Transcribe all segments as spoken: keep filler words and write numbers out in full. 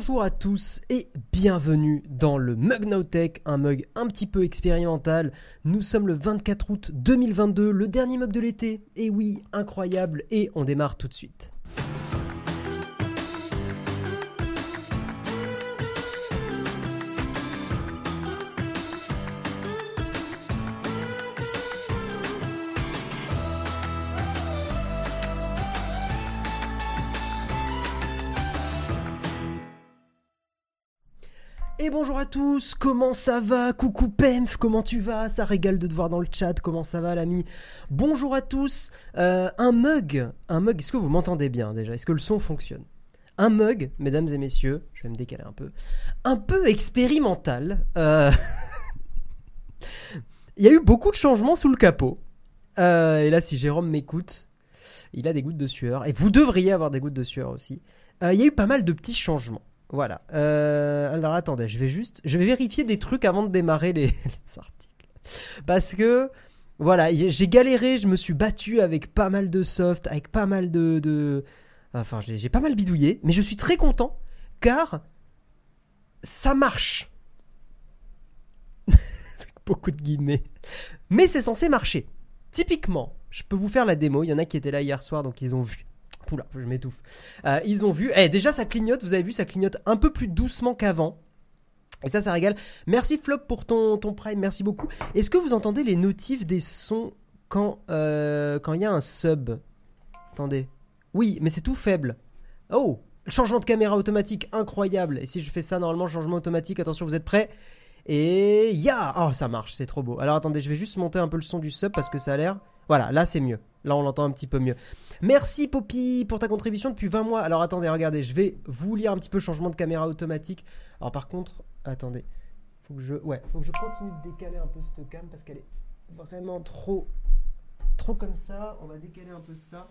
Bonjour à tous et bienvenue dans le Mug Now Tech, un mug un petit peu expérimental. Nous sommes le vingt-quatre août deux mille vingt-deux, le dernier mug de l'été. Et oui, incroyable, et on démarre tout de suite. Et bonjour à tous, comment ça va? Coucou Pemf, comment tu vas? Ça régale de te voir dans le chat, comment ça va l'ami? Bonjour à tous, euh, un mug, un mug, est-ce que vous m'entendez bien déjà? Est-ce que le son fonctionne? Un mug, mesdames et messieurs, je vais me décaler un peu, un peu expérimental. Euh... Il y a eu beaucoup de changements sous le capot. Euh, et là, si Jérôme m'écoute, il a des gouttes de sueur, et vous devriez avoir des gouttes de sueur aussi. Euh, il y a eu pas mal de petits changements. Voilà. Euh, alors attendez, je vais juste, je vais vérifier des trucs avant de démarrer les, les articles, parce que voilà, j'ai galéré, je me suis battu avec pas mal de soft, avec pas mal de, de... enfin j'ai, j'ai pas mal bidouillé, mais je suis très content car ça marche. Avec beaucoup de guillemets, mais c'est censé marcher. Typiquement, je peux vous faire la démo. Il y en a qui étaient là hier soir, donc ils ont vu. Oula, je m'étouffe. Euh, ils ont vu. Eh, déjà, ça clignote. Vous avez vu, ça clignote un peu plus doucement qu'avant. Et ça, ça régale. Merci Flop pour ton, ton Prime. Merci beaucoup. Est-ce que vous entendez les notifs des sons quand euh, quand il y a un sub? Attendez. Oui, mais c'est tout faible. Oh, changement de caméra automatique, incroyable. Et si je fais ça, normalement, changement automatique. Attention, vous êtes prêts? Et ya, oh, ça marche, c'est trop beau. Alors attendez, je vais juste monter un peu le son du sub parce que ça a l'air... Voilà, là c'est mieux. Là on l'entend un petit peu mieux. Merci Poppy pour ta contribution depuis vingt mois. Alors attendez, regardez, je vais vous lire un petit peu le changement de caméra automatique. Alors par contre, attendez. Faut que je... Ouais, faut que je continue de décaler un peu cette cam parce qu'elle est vraiment trop... Trop comme ça. On va décaler un peu ça.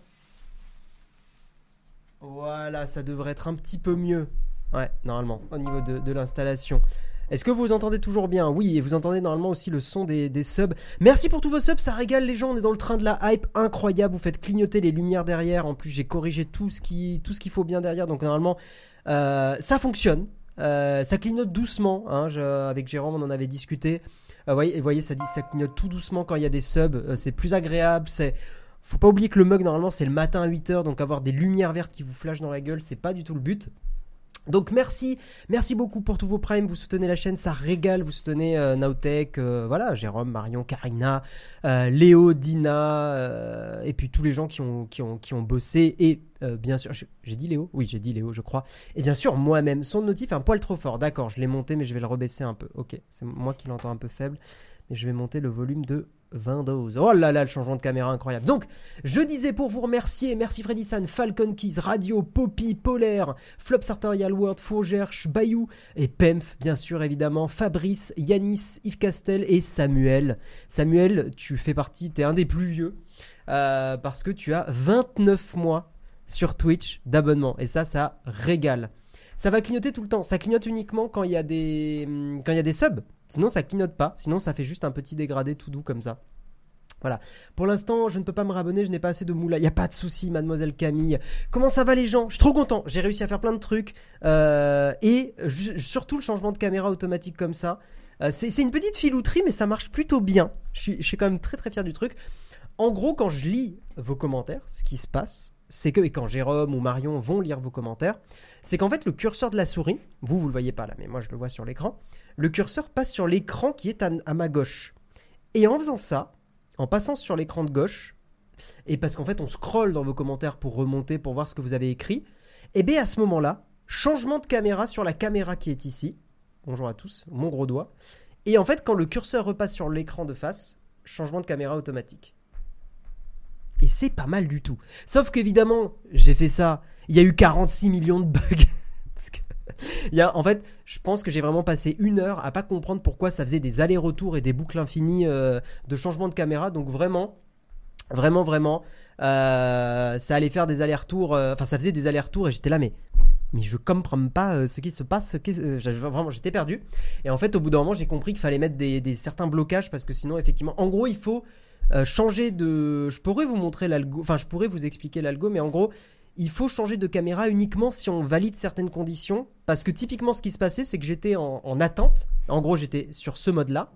Voilà, ça devrait être un petit peu mieux. Ouais, normalement, au niveau de, de l'installation. Est-ce que vous entendez toujours bien? Oui, et vous entendez normalement aussi le son des, des subs. Merci pour tous vos subs, ça régale les gens, on est dans le train de la hype, incroyable. Vous faites clignoter les lumières derrière, en plus j'ai corrigé tout ce, qui, tout ce qu'il faut bien derrière, donc normalement euh, ça fonctionne. Euh, ça clignote doucement, hein, je, avec Jérôme on en avait discuté. Euh, voyez, vous voyez, ça, dit, ça clignote tout doucement quand il y a des subs, euh, c'est plus agréable, c'est... Faut pas oublier que le mug normalement c'est le matin à huit heures, donc avoir des lumières vertes qui vous flashent dans la gueule, c'est pas du tout le but. Donc merci, merci beaucoup pour tous vos primes, vous soutenez la chaîne, ça régale, vous soutenez euh, Nowtech, euh, voilà, Jérôme, Marion, Karina, euh, Léo, Dina, euh, et puis tous les gens qui ont, qui ont, qui ont bossé, et euh, bien sûr, j'ai dit Léo? Oui, j'ai dit Léo, je crois, et bien sûr moi-même. Son notif est un poil trop fort, d'accord, je l'ai monté, mais je vais le rebaisser un peu, ok, c'est moi qui l'entends un peu faible, mais je vais monter le volume de Windows. Oh là là, le changement de caméra incroyable. Donc, je disais pour vous remercier, merci Freddy San, Falcon Keys, Radio, Poppy, Polaire, Flop Sartorial World, Fourgerche, Bayou et Pemf, bien sûr, évidemment, Fabrice, Yanis, Yves Castel et Samuel. Samuel, tu fais partie, t'es un des plus vieux, euh, parce que tu as vingt-neuf mois sur Twitch d'abonnement. Et ça, ça régale. Ça va clignoter tout le temps. Ça clignote uniquement quand il y a des, quand il y a des subs. Sinon, ça clignote pas. Sinon, ça fait juste un petit dégradé tout doux comme ça. Voilà. Pour l'instant, je ne peux pas me rabonner. Je n'ai pas assez de moula. Il n'y a pas de souci, mademoiselle Camille. Comment ça va les gens? Je suis trop content. J'ai réussi à faire plein de trucs. Euh, et je, surtout le changement de caméra automatique comme ça. Euh, c'est, c'est une petite filouterie, mais ça marche plutôt bien. Je suis, je suis quand même très très fier du truc. En gros, quand je lis vos commentaires, ce qui se passe, c'est que, et quand Jérôme ou Marion vont lire vos commentaires, c'est qu'en fait le curseur de la souris, vous vous le voyez pas là, mais moi je le vois sur l'écran, le curseur passe sur l'écran qui est à, à ma gauche. Et en faisant ça, en passant sur l'écran de gauche, et parce qu'en fait on scrolle dans vos commentaires pour remonter, pour voir ce que vous avez écrit, et bien à ce moment-là, changement de caméra sur la caméra qui est ici, bonjour à tous, mon gros doigt, et en fait quand le curseur repasse sur l'écran de face, changement de caméra automatique. Et c'est pas mal du tout. Sauf qu'évidemment, j'ai fait ça, il y a eu quarante-six millions de bugs. Parce que, il y a, en fait, je pense que j'ai vraiment passé une heure à pas comprendre pourquoi ça faisait des allers-retours et des boucles infinies euh, de changement de caméra. Donc vraiment, vraiment, vraiment, euh, ça allait faire des allers-retours. Euh, enfin, ça faisait des allers-retours et j'étais là, mais... mais je comprends pas euh, ce qui se passe, ce qui, euh, vraiment j'étais perdu. Et en fait au bout d'un moment j'ai compris qu'il fallait mettre des, des certains blocages parce que sinon effectivement, en gros il faut euh, changer de... Je pourrais vous montrer l'algo, enfin je pourrais vous expliquer l'algo, mais en gros il faut changer de caméra uniquement si on valide certaines conditions. Parce que typiquement, ce qui se passait, c'est que j'étais en, en attente. En gros, j'étais sur ce mode-là.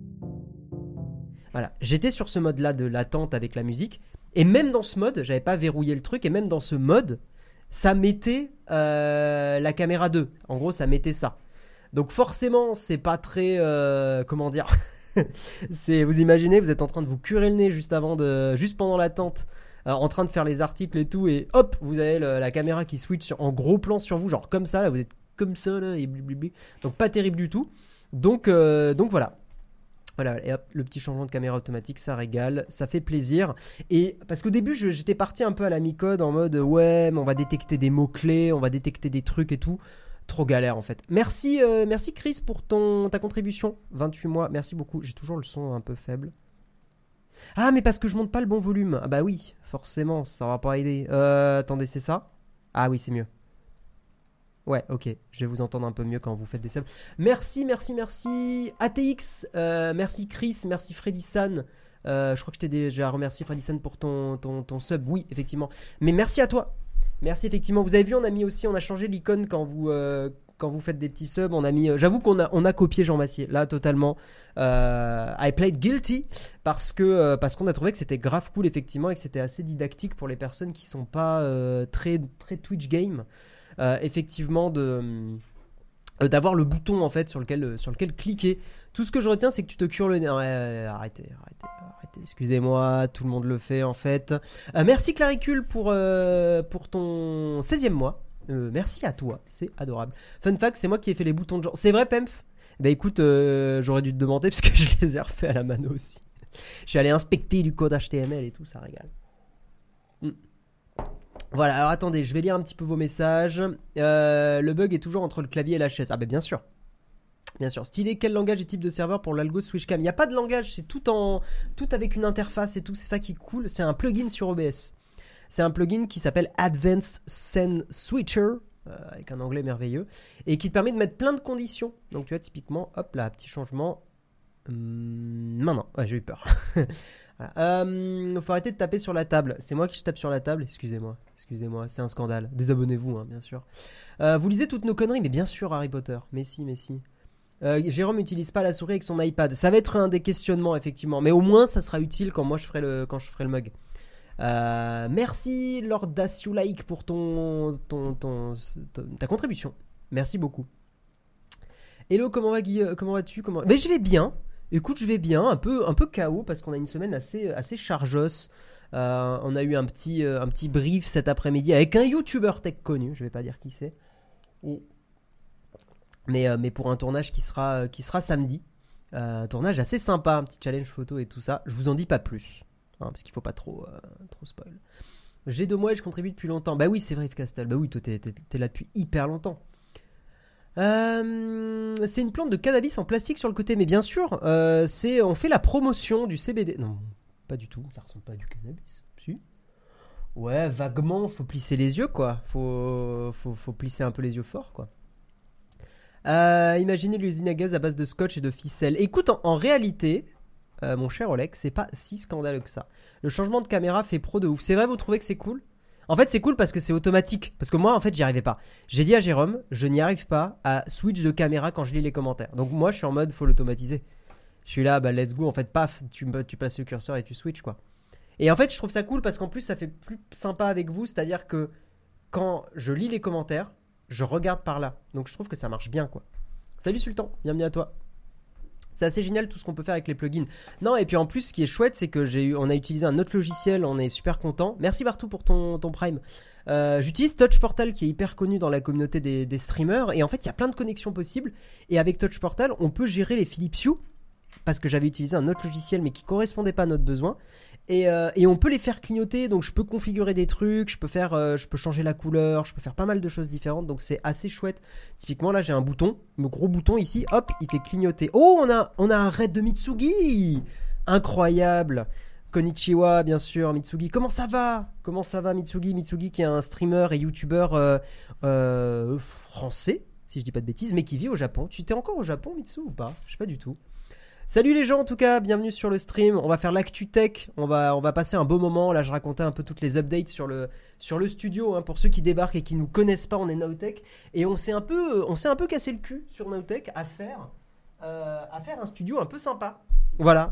Voilà, j'étais sur ce mode-là de l'attente avec la musique. Et même dans ce mode, j'avais pas verrouillé le truc. Et même dans ce mode, ça mettait euh, la caméra deux. En gros, ça mettait ça. Donc forcément, c'est pas très... Euh, comment dire c'est, vous imaginez, vous êtes en train de vous curer le nez juste avant de, juste pendant l'attente, euh, en train de faire les articles et tout, et hop, vous avez le, la caméra qui switch en gros plan sur vous, genre comme ça, là, vous êtes comme ça, là, et blablabla. Donc pas terrible du tout. Donc, euh, donc voilà. Voilà, et hop, le petit changement de caméra automatique, ça régale, ça fait plaisir. Et parce qu'au début, je, j'étais parti un peu à la mi-code en mode, ouais, mais on va détecter des mots-clés, on va détecter des trucs et tout. Trop galère en fait. Merci, euh, merci Chris pour ton, ta contribution. vingt-huit mois, merci beaucoup. J'ai toujours le son un peu faible. Ah, mais parce que je monte pas le bon volume. Ah bah oui, forcément, ça va pas aider. Euh, attendez, c'est ça? Ah oui, c'est mieux. Ouais, ok, je vais vous entendre un peu mieux quand vous faites des subs. Merci, merci, merci. A T X, euh, merci Chris, merci Freddy San. Euh, je crois que je t'ai déjà remercié Freddy San pour ton, ton, ton sub. Oui, effectivement. Mais merci à toi. Merci effectivement. Vous avez vu, on a mis aussi, on a changé l'icône quand vous euh, quand vous faites des petits subs. On a mis, euh, j'avoue qu'on a on a copié Jean Massier là totalement. Euh, I played guilty parce que euh, parce qu'on a trouvé que c'était grave cool effectivement et que c'était assez didactique pour les personnes qui sont pas euh, très très Twitch game. Euh, effectivement de euh, d'avoir le bouton en fait sur lequel sur lequel cliquer. Tout ce que je retiens, c'est que tu te cures le nez. Ouais, arrêtez, arrêtez, arrêtez. Excusez-moi, tout le monde le fait en fait. Euh, merci Claricule pour, euh, pour ton seizième mois. Euh, merci à toi, c'est adorable. Fun fact, c'est moi qui ai fait les boutons de genre. C'est vrai, Pemph? Bah écoute, euh, j'aurais dû te demander parce que je les ai refaits à la mano aussi. Je suis allé inspecter du code H T M L et tout, ça régale. Mm. Voilà, alors attendez, je vais lire un petit peu vos messages. Euh, le bug est toujours entre le clavier et la chaise. Ah bah bien sûr. Bien sûr. Stylé, quel langage et type de serveur pour l'algo de Switchcam? Il n'y a pas de langage, c'est tout en tout avec une interface et tout, c'est ça qui est cool. C'est un plugin sur O B S. C'est un plugin qui s'appelle Advanced Scene Switcher, euh, avec un anglais merveilleux, et qui te permet de mettre plein de conditions. Donc tu vois, typiquement, hop là, petit changement. Hum, non, non, ouais, j'ai eu peur. Voilà. Euh, faut arrêter de taper sur la table. C'est moi qui je tape sur la table. Excusez-moi, excusez-moi, c'est un scandale. Désabonnez-vous, hein, bien sûr. Euh, vous lisez toutes nos conneries, mais bien sûr, Harry Potter. Mais si, mais si. Euh, Jérôme n'utilise pas la souris avec son iPad. Ça va être un des questionnements effectivement, mais au moins ça sera utile quand moi je ferai le quand je ferai le mug. Euh, merci Lord Dasiulaik pour ton, ton, ton, ton ta contribution. Merci beaucoup. Hello, comment va Guy, comment vas-tu? Comment... Mais je vais bien. Écoute, je vais bien, un peu un peu K O parce qu'on a une semaine assez assez chargeuse. Euh, on a eu un petit euh, un petit brief cet après-midi avec un YouTuber tech connu. Je vais pas dire qui c'est. Et... Mais, euh, mais pour un tournage qui sera, euh, qui sera samedi. Euh, un tournage assez sympa, un petit challenge photo et tout ça. Je vous en dis pas plus, hein, parce qu'il faut pas trop, euh, trop spoil. J'ai deux mois et je contribue depuis longtemps. Bah oui, c'est vrai, Yves Castel. Bah oui, toi, t'es, t'es, t'es là depuis hyper longtemps. Euh, c'est une plante de cannabis en plastique sur le côté. Mais bien sûr, euh, c'est, on fait la promotion du C B D. Non, pas du tout. Ça ressemble pas à du cannabis. Si. Ouais, vaguement, faut plisser les yeux, quoi. Faut, faut, faut plisser un peu les yeux fort, quoi. Euh, imaginez l'usine à gaz à base de scotch et de ficelle. Écoute, en, en réalité, euh, mon cher Oleg, c'est pas si scandaleux que ça. Le changement de caméra fait pro de ouf. C'est vrai, vous trouvez que c'est cool? En fait, c'est cool parce que c'est automatique. Parce que moi, en fait, j'y arrivais pas. J'ai dit à Jérôme, je n'y arrive pas à switch de caméra quand je lis les commentaires. Donc moi, je suis en mode, faut l'automatiser. Je suis là, bah let's go. En fait, paf, tu, tu passes le curseur et tu switches, quoi. Et en fait, je trouve ça cool parce qu'en plus, ça fait plus sympa avec vous. C'est-à-dire que quand je lis les commentaires, je regarde par là. Donc je trouve que ça marche bien, quoi. Salut Sultan, bienvenue à toi. C'est assez génial tout ce qu'on peut faire avec les plugins. Non, et puis en plus, ce qui est chouette, c'est que j'ai eu, on a utilisé un autre logiciel, on est super content. Merci Bartou pour ton, ton Prime. Euh, j'utilise Touch Portal qui est hyper connu dans la communauté des, des streamers. Et en fait, il y a plein de connexions possibles. Et avec Touch Portal, on peut gérer les Philips Hue. Parce que j'avais utilisé un autre logiciel mais qui correspondait pas à notre besoin. Et, euh, et on peut les faire clignoter, donc je peux configurer des trucs, je peux faire, euh, je peux changer la couleur, je peux faire pas mal de choses différentes, donc c'est assez chouette. Typiquement là j'ai un bouton, le gros bouton ici, hop, il fait clignoter. Oh, on a, on a un raid de Mitsugi, incroyable. Konnichiwa, bien sûr, Mitsugi. Comment ça va? Comment ça va Mitsugi? Mitsugi qui est un streamer et youtubeur euh, euh, français, si je dis pas de bêtises, mais qui vit au Japon. Tu étais encore au Japon, Mitsu, ou pas? Je sais pas du tout. Salut les gens en tout cas, bienvenue sur le stream. On va faire l'actu tech, on va, on va passer un beau moment. Là je racontais un peu toutes les updates sur le, sur le studio, hein. Pour ceux qui débarquent et qui ne nous connaissent pas, on est Nowtech. Et on s'est un peu, on s'est un peu cassé le cul sur Nowtech à faire, euh, à faire un studio un peu sympa. Voilà,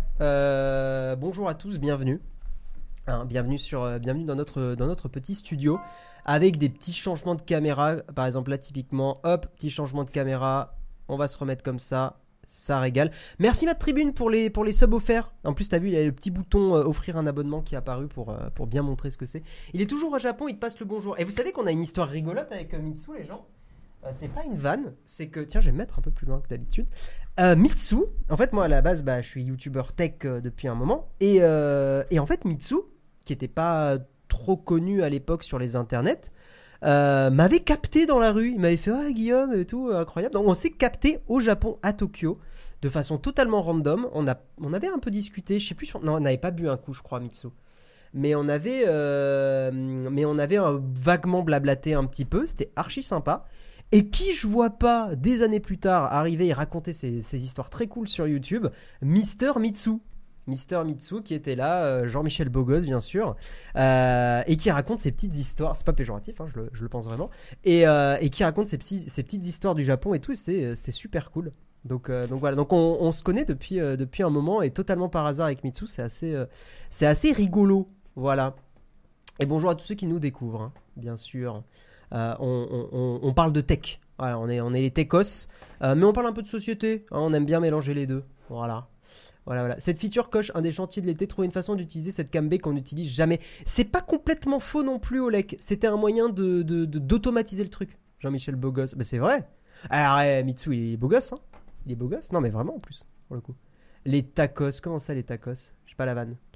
euh, bonjour à tous, bienvenue. Hein, bienvenue, sur, euh, bienvenue dans, notre, dans notre petit studio avec des petits changements de caméra. Par exemple là typiquement, hop, petit changement de caméra, on va se remettre comme ça. Ça régale. Merci Matt Tribune pour les, pour les subs offerts. En plus, t'as vu, il y a le petit bouton euh, offrir un abonnement qui est apparu pour, euh, pour bien montrer ce que c'est. Il est toujours au Japon, il te passe le bonjour. Et vous savez qu'on a une histoire rigolote avec euh, Mitsu, les gens. Euh, c'est pas une vanne, c'est que. Tiens, je vais me mettre un peu plus loin que d'habitude. Euh, Mitsu, en fait, moi à la base, bah, je suis youtubeur tech euh, depuis un moment. Et, euh, et en fait, Mitsu, qui était pas trop connu à l'époque sur les internets, Euh, m'avait capté dans la rue, il m'avait fait ah Guillaume et tout, incroyable. Donc on s'est capté au Japon, à Tokyo, de façon totalement random. On, a, on avait un peu discuté, je sais plus, non on n'avait pas bu un coup je crois Mitsu, mais on avait, euh, mais on avait un, vaguement blablaté un petit peu, c'était archi sympa. Et qui je vois pas des années plus tard arriver et raconter ces, ces histoires très cool sur YouTube, Mister Mitsu. Mister Mitsu qui était là, euh, Jean-Michel Bogos bien sûr, euh, et qui raconte ses petites histoires, c'est pas péjoratif, hein, je, le, je le pense vraiment, et, euh, et qui raconte ses, petits, ses petites histoires du Japon et tout, et c'était, c'était super cool. Donc, euh, donc voilà, donc on, on se connaît depuis, euh, depuis un moment, et totalement par hasard avec Mitsu, c'est assez, euh, c'est assez rigolo, voilà. Et bonjour à tous ceux qui nous découvrent, hein, bien sûr. Euh, on, on, on, on parle de tech, voilà, on est, on est les techos, euh, mais on parle un peu de société, hein, on aime bien mélanger les deux, voilà. Voilà, voilà. Cette feature coche un des chantiers de l'été. Trouver une façon d'utiliser cette cam B qu'on n'utilise jamais. C'est pas complètement faux non plus, Olek. C'était un moyen de, de, de, d'automatiser le truc. Jean-Michel Bogos. Bah, c'est vrai. Alors, ouais, Mitsu, il est beau gosse, hein. Il est beau gosse. Non, mais vraiment, en plus, pour le coup. Les tacos. Comment ça, les tacos? Je sais pas la vanne.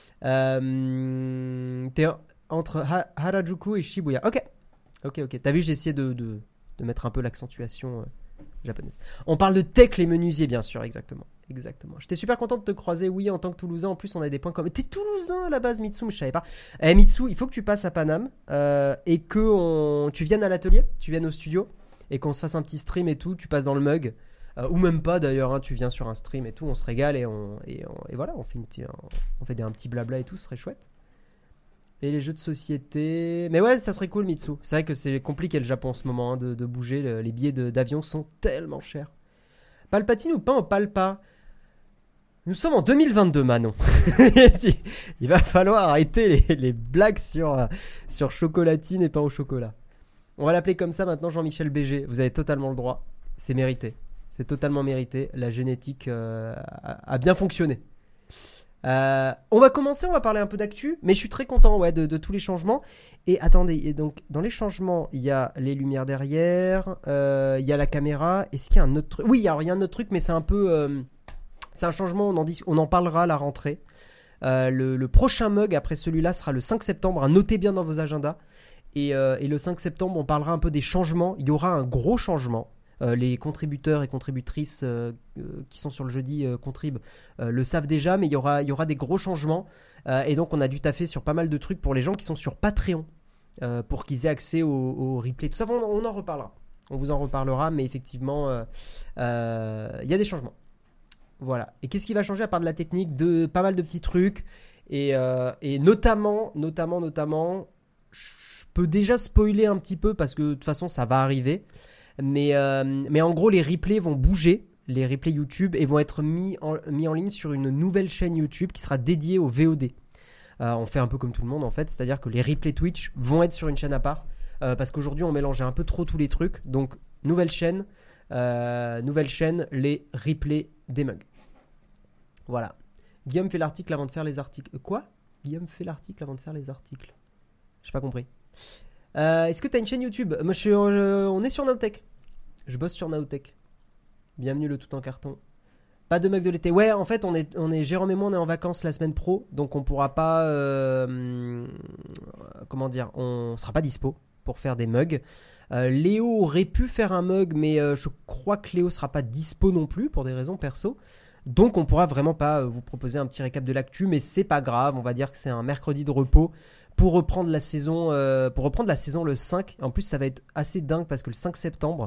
Euh, t'es entre ha- Harajuku et Shibuya. Ok. Ok, ok. T'as vu, j'ai essayé de, de, de mettre un peu l'accentuation euh, japonaise. On parle de tech, les menuisiers, bien sûr, exactement. Exactement. J'étais super content de te croiser, oui, en tant que Toulousain. En plus, on a des points communs. T'es Toulousain à la base, Mitsu, mais je savais pas. Eh, Mitsu, il faut que tu passes à Paname euh, et que on... tu viennes à l'atelier, tu viennes au studio et qu'on se fasse un petit stream et tout. Tu passes dans le mug, euh, ou même pas d'ailleurs, hein, tu viens sur un stream et tout. On se régale et, on... Et, on... et voilà, on fait, une petite... on fait des... un petit blabla et tout, ce serait chouette. Et les jeux de société. Mais ouais, ça serait cool, Mitsu. C'est vrai que c'est compliqué le Japon en ce moment hein, de, de bouger. Le... Les billets de... d'avion sont tellement chers. Palpatine ou pas en Palpa? Nous sommes en deux mille vingt-deux, Manon. Il va falloir arrêter les, les blagues sur, euh, sur chocolatine et pain au chocolat. On va l'appeler comme ça maintenant, Jean-Michel B G. Vous avez totalement le droit. C'est mérité. C'est totalement mérité. La génétique euh, a, a bien fonctionné. Euh, on va commencer, on va parler un peu d'actu. Mais je suis très content ouais, de, de tous les changements. Et attendez, et donc, dans les changements, il y a les lumières derrière. Euh, il y a la caméra. Est-ce qu'il y a un autre truc? Oui, alors il y a un autre truc, mais c'est un peu... Euh, C'est un changement, on en, dis, on en parlera à la rentrée. Euh, le, le prochain mug après celui-là sera le cinq septembre. Hein, notez bien dans vos agendas. Et, euh, et le cinq septembre, on parlera un peu des changements. Il y aura un gros changement. Euh, les contributeurs et contributrices euh, euh, qui sont sur le jeudi euh, contribuent euh, le savent déjà, mais il y aura, il y aura des gros changements. Euh, et donc, on a dû taffer sur pas mal de trucs pour les gens qui sont sur Patreon euh, pour qu'ils aient accès au, au replay. Tout ça, on, on en reparlera. On vous en reparlera, mais effectivement, euh, euh, il y a des changements. Voilà. Et qu'est-ce qui va changer à part de la technique? De pas mal de petits trucs. Et, euh, et notamment, notamment, notamment, je peux déjà spoiler un petit peu parce que de toute façon, ça va arriver. Mais, euh, mais en gros, les replays vont bouger, les replays YouTube, et vont être mis en, mis en ligne sur une nouvelle chaîne YouTube qui sera dédiée au V O D. Euh, on fait un peu comme tout le monde en fait, c'est-à-dire que les replays Twitch vont être sur une chaîne à part. Euh, parce qu'aujourd'hui, on mélangeait un peu trop tous les trucs. Donc, nouvelle chaîne, euh, nouvelle chaîne, les replays des mugs. Voilà. Guillaume fait l'article avant de faire les articles. Quoi? Guillaume fait l'article avant de faire les articles. J'ai pas compris. Euh, est-ce que t'as une chaîne YouTube? Moi, je suis, euh, on est sur Nowtech. Je bosse sur Nowtech. Bienvenue le tout en carton. Pas de mug de l'été. Ouais, en fait, on est, on est Jérôme et moi, on est en vacances la semaine pro, donc on pourra pas, euh, comment dire, on sera pas dispo pour faire des mugs. Euh, Léo aurait pu faire un mug, mais euh, je crois que Léo sera pas dispo non plus pour des raisons perso. Donc on pourra vraiment pas vous proposer un petit récap de l'actu, mais c'est pas grave, on va dire que c'est un mercredi de repos pour reprendre la saison, euh, pour reprendre la saison le cinq. En plus ça va être assez dingue parce que le cinq septembre,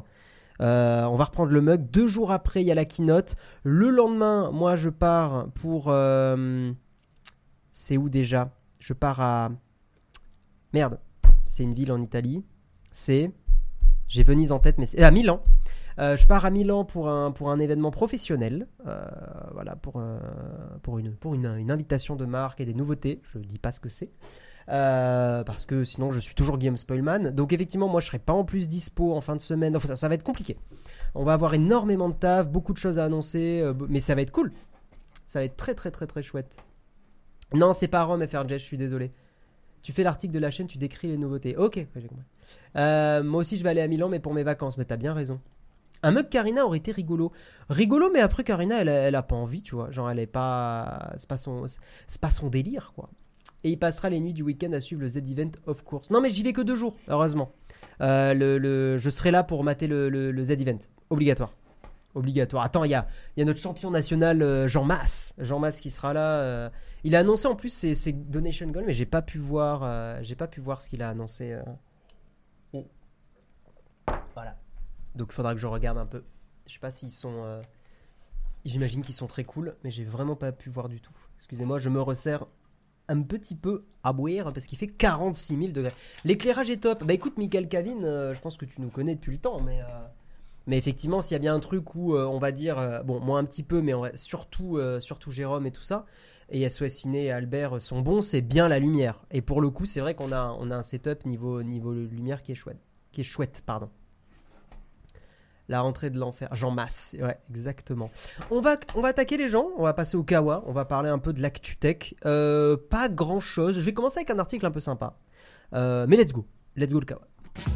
Euh, on va reprendre le mug. Deux jours après, il y a la keynote. Le lendemain, moi, je pars pour... Euh... C'est où déjà? Je pars à... Merde. C'est une ville en Italie. C'est... J'ai Venise en tête, mais c'est... À Milan. Euh, je pars à Milan pour un, pour un événement professionnel. Euh, voilà, pour, euh, pour, une, pour une, une invitation de marque et des nouveautés. Je ne dis pas ce que c'est. Euh, parce que sinon je suis toujours Guillaume Spoilman. Donc effectivement moi je serai pas en plus dispo en fin de semaine. Enfin, ça, ça va être compliqué. On va avoir énormément de taf, beaucoup de choses à annoncer, euh, mais ça va être cool. Ça va être très très très très chouette. Non, c'est pas Rome F R J, je suis désolé. Tu fais l'article de la chaîne, tu décris les nouveautés. Ok, ouais, j'ai compris. Euh, moi aussi je vais aller à Milan mais pour mes vacances. Mais t'as bien raison. Un mug Karina aurait été rigolo. Rigolo, mais après Karina elle, elle a pas envie, tu vois. Genre elle est pas, c'est pas son, c'est pas son délire quoi. Et il passera les nuits du week-end à suivre le Z-Event of course. Non mais j'y vais que deux jours, heureusement. Euh, le, le, je serai là pour mater le, le, le Z-Event. Obligatoire. Obligatoire. Attends, il y a, y a notre champion national euh, Jean Masse. Jean Masse qui sera là. Euh, il a annoncé en plus ses, ses donation goals, mais j'ai pas pu voir, euh, j'ai pas pu voir ce qu'il a annoncé. Euh. Oh. Voilà. Donc il faudra que je regarde un peu. Je sais pas s'ils sont... Euh... J'imagine qu'ils sont très cool, mais j'ai vraiment pas pu voir du tout. Excusez-moi, je me resserre un petit peu à boire parce qu'il fait quarante-six mille degrés. L'éclairage est top. Bah écoute, Michael Cavin, euh, je pense que tu nous connais depuis le temps, mais, euh, mais effectivement, s'il y a bien un truc où euh, on va dire, euh, bon, moi un petit peu, mais on va, surtout, euh, surtout Jérôme et tout ça, et S O S Ciné et Albert sont bons, c'est bien la lumière. Et pour le coup, c'est vrai qu'on a, on a un setup niveau, niveau lumière qui est chouette. Qui est chouette, pardon. La rentrée de l'enfer. Jean Masse, ouais, exactement. On va, on va attaquer les gens, on va passer au Kawa, on va parler un peu de l'actu tech. Euh, pas grand chose. Je vais commencer avec un article un peu sympa. Euh, mais let's go. Let's go le Kawa.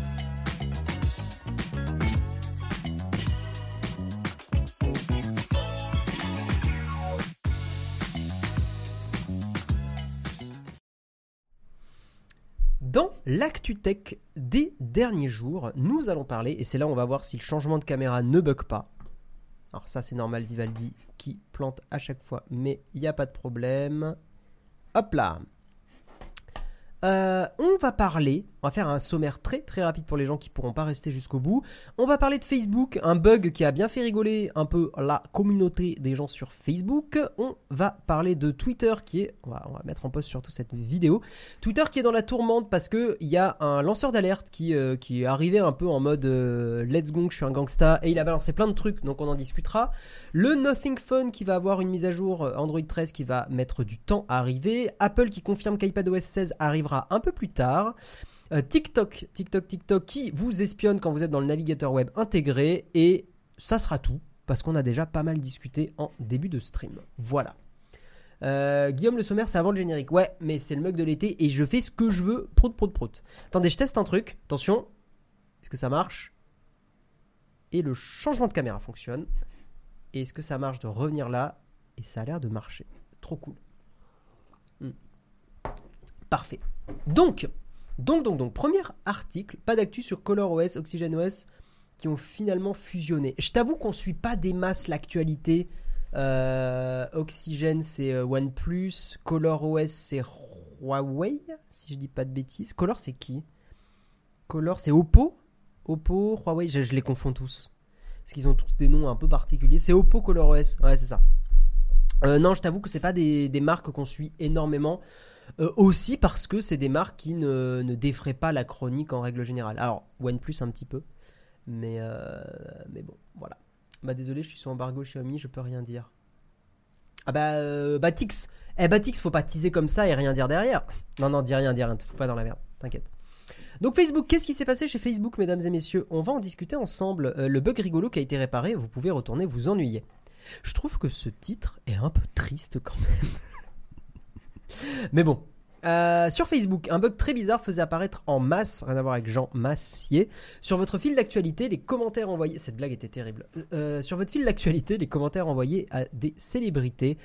Dans l'actu tech des derniers jours, nous allons parler, et c'est là où on va voir si le changement de caméra ne bug pas. Alors ça c'est normal, Vivaldi qui plante à chaque fois, mais il n'y a pas de problème. Hop là. Euh, on va parler, on va faire un sommaire très très rapide pour les gens qui ne pourront pas rester jusqu'au bout. On va parler de Facebook, un bug qui a bien fait rigoler un peu la communauté des gens sur Facebook. On va parler de Twitter qui est, on va, on va mettre en pause surtout cette vidéo. Twitter qui est dans la tourmente parce qu'il y a un lanceur d'alerte qui, euh, qui est arrivé un peu en mode euh, let's go, je suis un gangsta, et il a balancé plein de trucs, donc on en discutera. Le Nothing Phone qui va avoir une mise à jour Android treize qui va mettre du temps à arriver. Apple qui confirme qu'iPadOS seize arrivera un peu plus tard. Euh, TikTok, TikTok, TikTok qui vous espionne quand vous êtes dans le navigateur web intégré. Et ça sera tout parce qu'on a déjà pas mal discuté en début de stream. Voilà. Euh, Guillaume, le sommaire, c'est avant le générique. Ouais, mais c'est le mug de l'été et je fais ce que je veux. Prout, prout, prout. Attendez, je teste un truc. Attention. Est-ce que ça marche? Et le changement de caméra fonctionne. Et est-ce que ça marche de revenir là? Et ça a l'air de marcher. Trop cool. Hmm. Parfait. Donc, donc, donc, donc, premier article, pas d'actu sur ColorOS, OxygenOS qui ont finalement fusionné. Je t'avoue qu'on ne suit pas des masses l'actualité. Euh, Oxygen, c'est euh, OnePlus. ColorOS, c'est Huawei, si je dis pas de bêtises. Color, c'est qui? Color, c'est Oppo. Oppo, Huawei, je, je les confonds tous. Parce qu'ils ont tous des noms un peu particuliers. C'est Oppo, ColorOS. Ouais, c'est ça. Euh, non, je t'avoue que c'est pas des, des marques qu'on suit énormément. Euh, aussi parce que c'est des marques qui ne, ne défraient pas la chronique en règle générale. Alors, OnePlus un petit peu. Mais, euh, mais bon, voilà. Bah désolé, je suis sous embargo Xiaomi, je peux rien dire. Ah bah, euh, bah Tix. Eh bah Tix, faut pas teaser comme ça et rien dire derrière. Non, non, dis rien, dis rien, faut pas dans la merde, t'inquiète. Donc Facebook, qu'est-ce qui s'est passé chez Facebook, mesdames et messieurs? On va en discuter ensemble. Euh, le bug rigolo qui a été réparé, vous pouvez retourner vous ennuyer. Je trouve que ce titre est un peu triste quand même. Mais bon, euh, sur Facebook, un bug très bizarre faisait apparaître en masse, rien à voir avec Jean Massier, sur votre fil d'actualité, les commentaires envoyés, cette blague était terrible, euh, sur votre fil d'actualité, les commentaires envoyés à des célébrités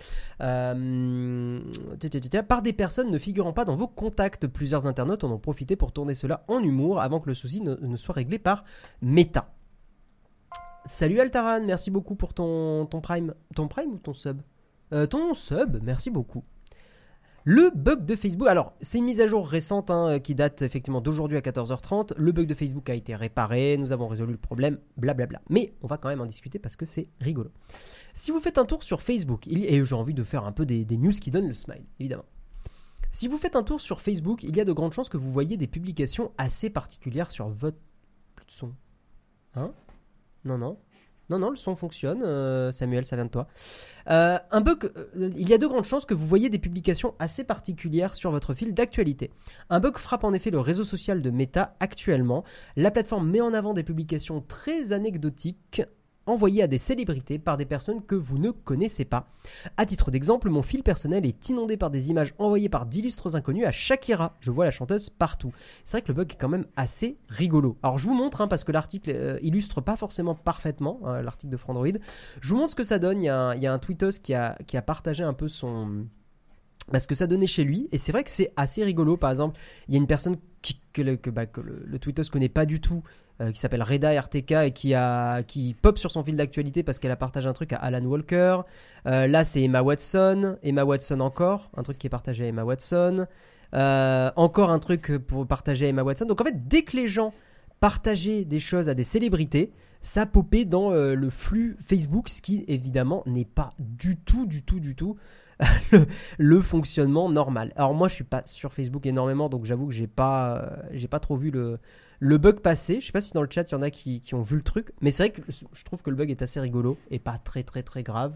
euh, par des personnes ne figurant pas dans vos contacts. Plusieurs internautes en ont profité pour tourner cela en humour avant que le souci ne, ne soit réglé par Meta. Salut Altaran, merci beaucoup pour ton, ton prime, ton prime ou ton sub euh, Ton sub, merci beaucoup. Le bug de Facebook, alors c'est une mise à jour récente hein, qui date effectivement d'aujourd'hui à quatorze heures trente. Le bug de Facebook a été réparé, nous avons résolu le problème, blablabla. Mais on va quand même en discuter parce que c'est rigolo. Si vous faites un tour sur Facebook, il, et j'ai envie de faire un peu des, des news qui donnent le smile, évidemment. Si vous faites un tour sur Facebook, il y a de grandes chances que vous voyez des publications assez particulières sur votre... Plus de son. Hein ? Non, non. Non, non, le son fonctionne. Euh, Samuel, ça vient de toi. Euh, un bug, euh, il y a de grandes chances que vous voyez des publications assez particulières sur votre fil d'actualité. Un bug frappe en effet le réseau social de Meta actuellement. La plateforme met en avant des publications très anecdotiques envoyées à des célébrités par des personnes que vous ne connaissez pas. À titre d'exemple, mon fil personnel est inondé par des images envoyées par d'illustres inconnus à Shakira. Je vois la chanteuse partout. C'est vrai que le bug est quand même assez rigolo. Alors je vous montre, hein, parce que l'article euh, illustre pas forcément parfaitement, hein, l'article de Frandroid. Je vous montre ce que ça donne. Il y a un, il y a un tweetos qui a, qui a partagé un peu son... Bah, ce que ça donnait chez lui, et c'est vrai que c'est assez rigolo. Par exemple, il y a une personne qui, que, le, que, bah, que le, le tweetos connaît pas du tout, euh, qui s'appelle Reda R T K et qui, a, qui pop sur son fil d'actualité parce qu'elle a partagé un truc à Alan Walker. Euh, là, c'est Emma Watson, Emma Watson encore, un truc qui est partagé à Emma Watson. Euh, encore un truc pour partager à Emma Watson. Donc en fait, dès que les gens partageaient des choses à des célébrités, ça popait dans euh, le flux Facebook, ce qui évidemment n'est pas du tout, du tout, du tout le, le fonctionnement normal. Alors moi je suis pas sur Facebook énormément, donc j'avoue que j'ai pas, euh, j'ai pas trop vu le, le bug passer. Je sais pas si dans le chat il y en a qui, qui ont vu le truc, mais c'est vrai que je trouve que le bug est assez rigolo et pas très très très grave.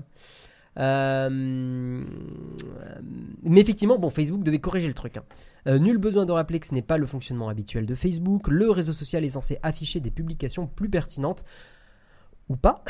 Euh, mais effectivement, bon, Facebook devait corriger le truc. Hein. Euh, nul besoin de rappeler que ce n'est pas le fonctionnement habituel de Facebook. Le réseau social est censé afficher des publications plus pertinentes ou pas.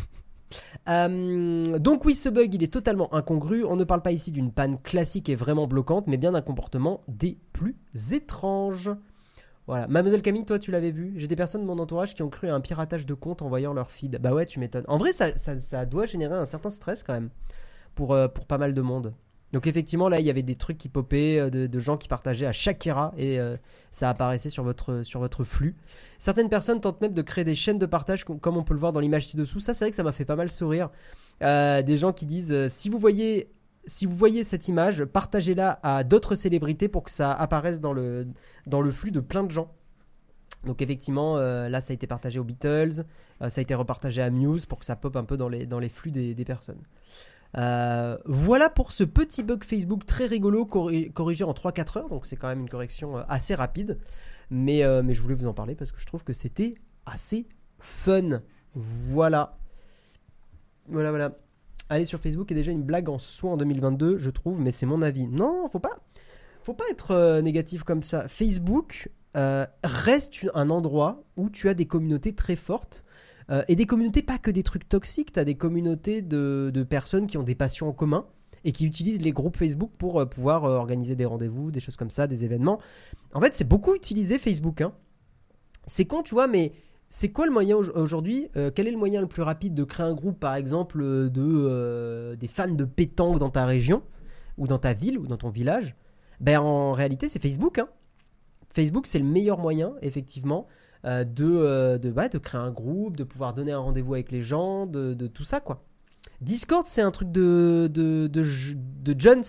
Euh, donc oui, ce bug il est totalement incongru. On ne parle pas ici d'une panne classique et vraiment bloquante, mais bien d'un comportement des plus étranges. Voilà. Mademoiselle Camille, toi tu l'avais vu. J'ai des personnes de mon entourage qui ont cru à un piratage de compte en voyant leur feed. Bah ouais, tu m'étonnes. En vrai, ça, ça, ça doit générer un certain stress quand même pour, euh, pour pas mal de monde. Donc effectivement, là, il y avait des trucs qui popaient, de, de gens qui partageaient à Shakira et euh, ça apparaissait sur votre, sur votre flux. Certaines personnes tentent même de créer des chaînes de partage, comme on peut le voir dans l'image ci-dessous. Ça, c'est vrai que ça m'a fait pas mal sourire. Euh, des gens qui disent euh, si vous voyez, si vous voyez cette image, partagez-la à d'autres célébrités pour que ça apparaisse dans le, dans le flux de plein de gens. Donc effectivement, euh, là, ça a été partagé aux Beatles, euh, ça a été repartagé à Muse pour que ça pop un peu dans les, dans les flux des, des personnes. Euh, voilà pour ce petit bug Facebook très rigolo corri- corrigé en trois à quatre heures, donc c'est quand même une correction euh, assez rapide, mais, euh, mais je voulais vous en parler parce que je trouve que c'était assez fun. Voilà. Voilà, voilà. Aller sur Facebook est déjà une blague en soi en deux mille vingt-deux, je trouve, mais c'est mon avis. Non, faut pas, faut pas être euh, négatif comme ça. Facebook euh, reste un endroit où tu as des communautés très fortes. Euh, et des communautés, pas que des trucs toxiques, tu as des communautés de, de personnes qui ont des passions en commun et qui utilisent les groupes Facebook pour euh, pouvoir euh, organiser des rendez-vous, des choses comme ça, des événements. En fait, c'est beaucoup utilisé Facebook. Hein. C'est con, tu vois, mais c'est quoi le moyen aujourd'hui euh, Quel est le moyen le plus rapide de créer un groupe, par exemple, de, euh, des fans de pétanque dans ta région, ou dans ta ville, ou dans ton village? Ben, en réalité, c'est Facebook. Hein. Facebook, c'est le meilleur moyen, effectivement, Euh, de, euh, de, bah, de créer un groupe, de pouvoir donner un rendez-vous avec les gens, de, de tout ça quoi. Discord c'est un truc de, de, de, de Jones.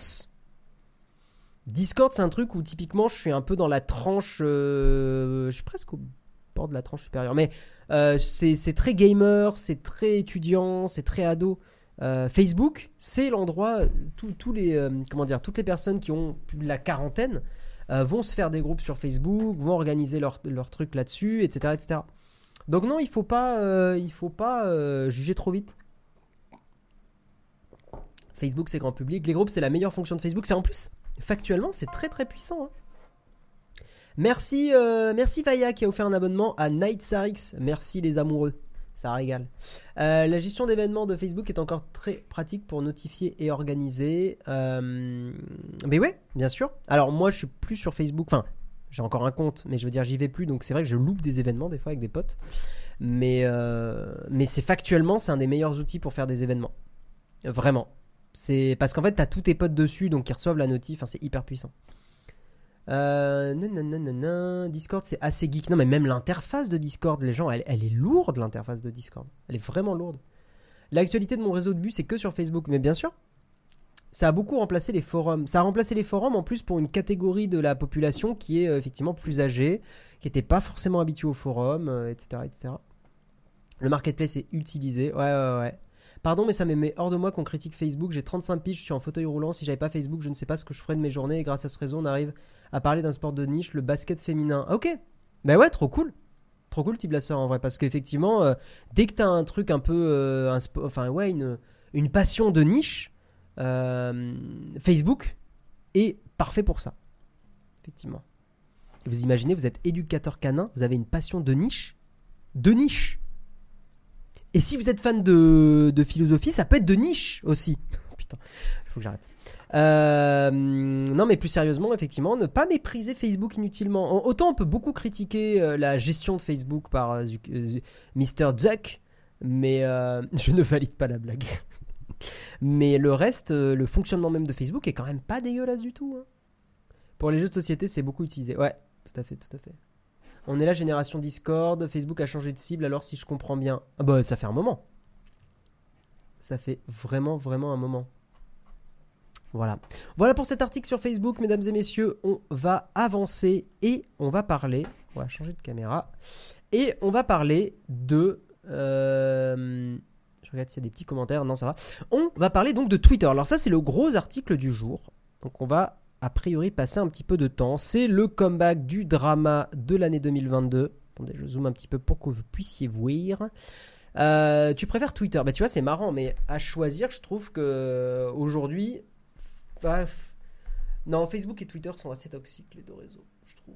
Discord c'est un truc où typiquement je suis un peu dans la tranche, euh, je suis presque au bord de la tranche supérieure, mais euh, c'est, c'est très gamer, c'est très étudiant, c'est très ado. Euh, Facebook c'est l'endroit, tous les, euh, comment dire, toutes les personnes qui ont plus de la quarantaine Euh, vont se faire des groupes sur Facebook, vont organiser leurs leur trucs là-dessus, et cetera, et cetera. Donc non, il faut pas, euh, il faut pas euh, juger trop vite. Facebook, c'est grand public. Les groupes, c'est la meilleure fonction de Facebook. C'est en plus, factuellement, c'est très très puissant. Hein. Merci, euh, merci Vaya qui a offert un abonnement à Night Sarix. Merci les amoureux. Ça régale. Euh, la gestion d'événements de Facebook est encore très pratique pour notifier et organiser. Euh, mais ouais, bien sûr. Alors moi, je suis plus sur Facebook. Enfin, j'ai encore un compte, mais je veux dire, j'y vais plus. Donc c'est vrai que je loupe des événements des fois avec des potes. Mais, euh, mais c'est factuellement, c'est un des meilleurs outils pour faire des événements. Vraiment. C'est parce qu'en fait, t'as tous tes potes dessus, donc ils reçoivent la notif. Enfin, c'est hyper puissant. Euh, nanana, Discord c'est assez geek. Non mais même l'interface de Discord, les gens, elle, elle est lourde l'interface de Discord. Elle est vraiment lourde. L'actualité de mon réseau de bus c'est que sur Facebook, mais bien sûr. ça a beaucoup remplacé les forums. Ça a remplacé les forums en plus pour une catégorie de la population qui est euh, effectivement plus âgée, qui n'était pas forcément habituée au forum, euh, et cetera, et cetera. Le marketplace est utilisé. Ouais, ouais, ouais. Pardon, mais ça me met hors de moi qu'on critique Facebook. J'ai trente-cinq piges, je suis en fauteuil roulant. Si j'avais pas Facebook, je ne sais pas ce que je ferais de mes journées. Et grâce à ce réseau, on arrive à parler d'un sport de niche, le basket féminin. Ah, ok. Bah ouais, trop cool. Trop cool, Tiblasseur, en vrai. Parce qu'effectivement, euh, dès que t'as un truc un peu... Euh, un spo- enfin, ouais, une, une passion de niche, euh, Facebook est parfait pour ça. Effectivement. Vous imaginez, vous êtes éducateur canin, vous avez une passion de niche. De niche. Et si vous êtes fan de, de philosophie, ça peut être de niche aussi. Putain, il faut que j'arrête. Euh, non, mais plus sérieusement, effectivement, ne pas mépriser Facebook inutilement. Autant on peut beaucoup critiquer euh, la gestion de Facebook par euh, euh, mister Zuck, mais euh, je ne valide pas la blague. Mais le reste, euh, le fonctionnement même de Facebook est quand même pas dégueulasse du tout. Hein. Pour les jeux de société, c'est beaucoup utilisé. Ouais, tout à fait, tout à fait. On est là, génération Discord, Facebook a changé de cible, alors si je comprends bien... Ah bah ça fait un moment. Ça fait vraiment, vraiment un moment. Voilà. Voilà pour cet article sur Facebook, mesdames et messieurs. On va avancer et on va parler... On va changer de caméra. Et on va parler de... Euh... Je regarde s'il y a des petits commentaires. Non, ça va. On va parler donc de Twitter. Alors ça, c'est le gros article du jour. Donc on va... a priori passer un petit peu de temps. C'est le comeback du drama de l'année deux mille vingt-deux. Attendez, je zoome un petit peu pour que vous puissiez voir. Euh, tu préfères Twitter? Bah tu vois, c'est marrant, mais à choisir, je trouve que aujourd'hui, bah, f... non, Facebook et Twitter sont assez toxiques, les deux réseaux, je trouve.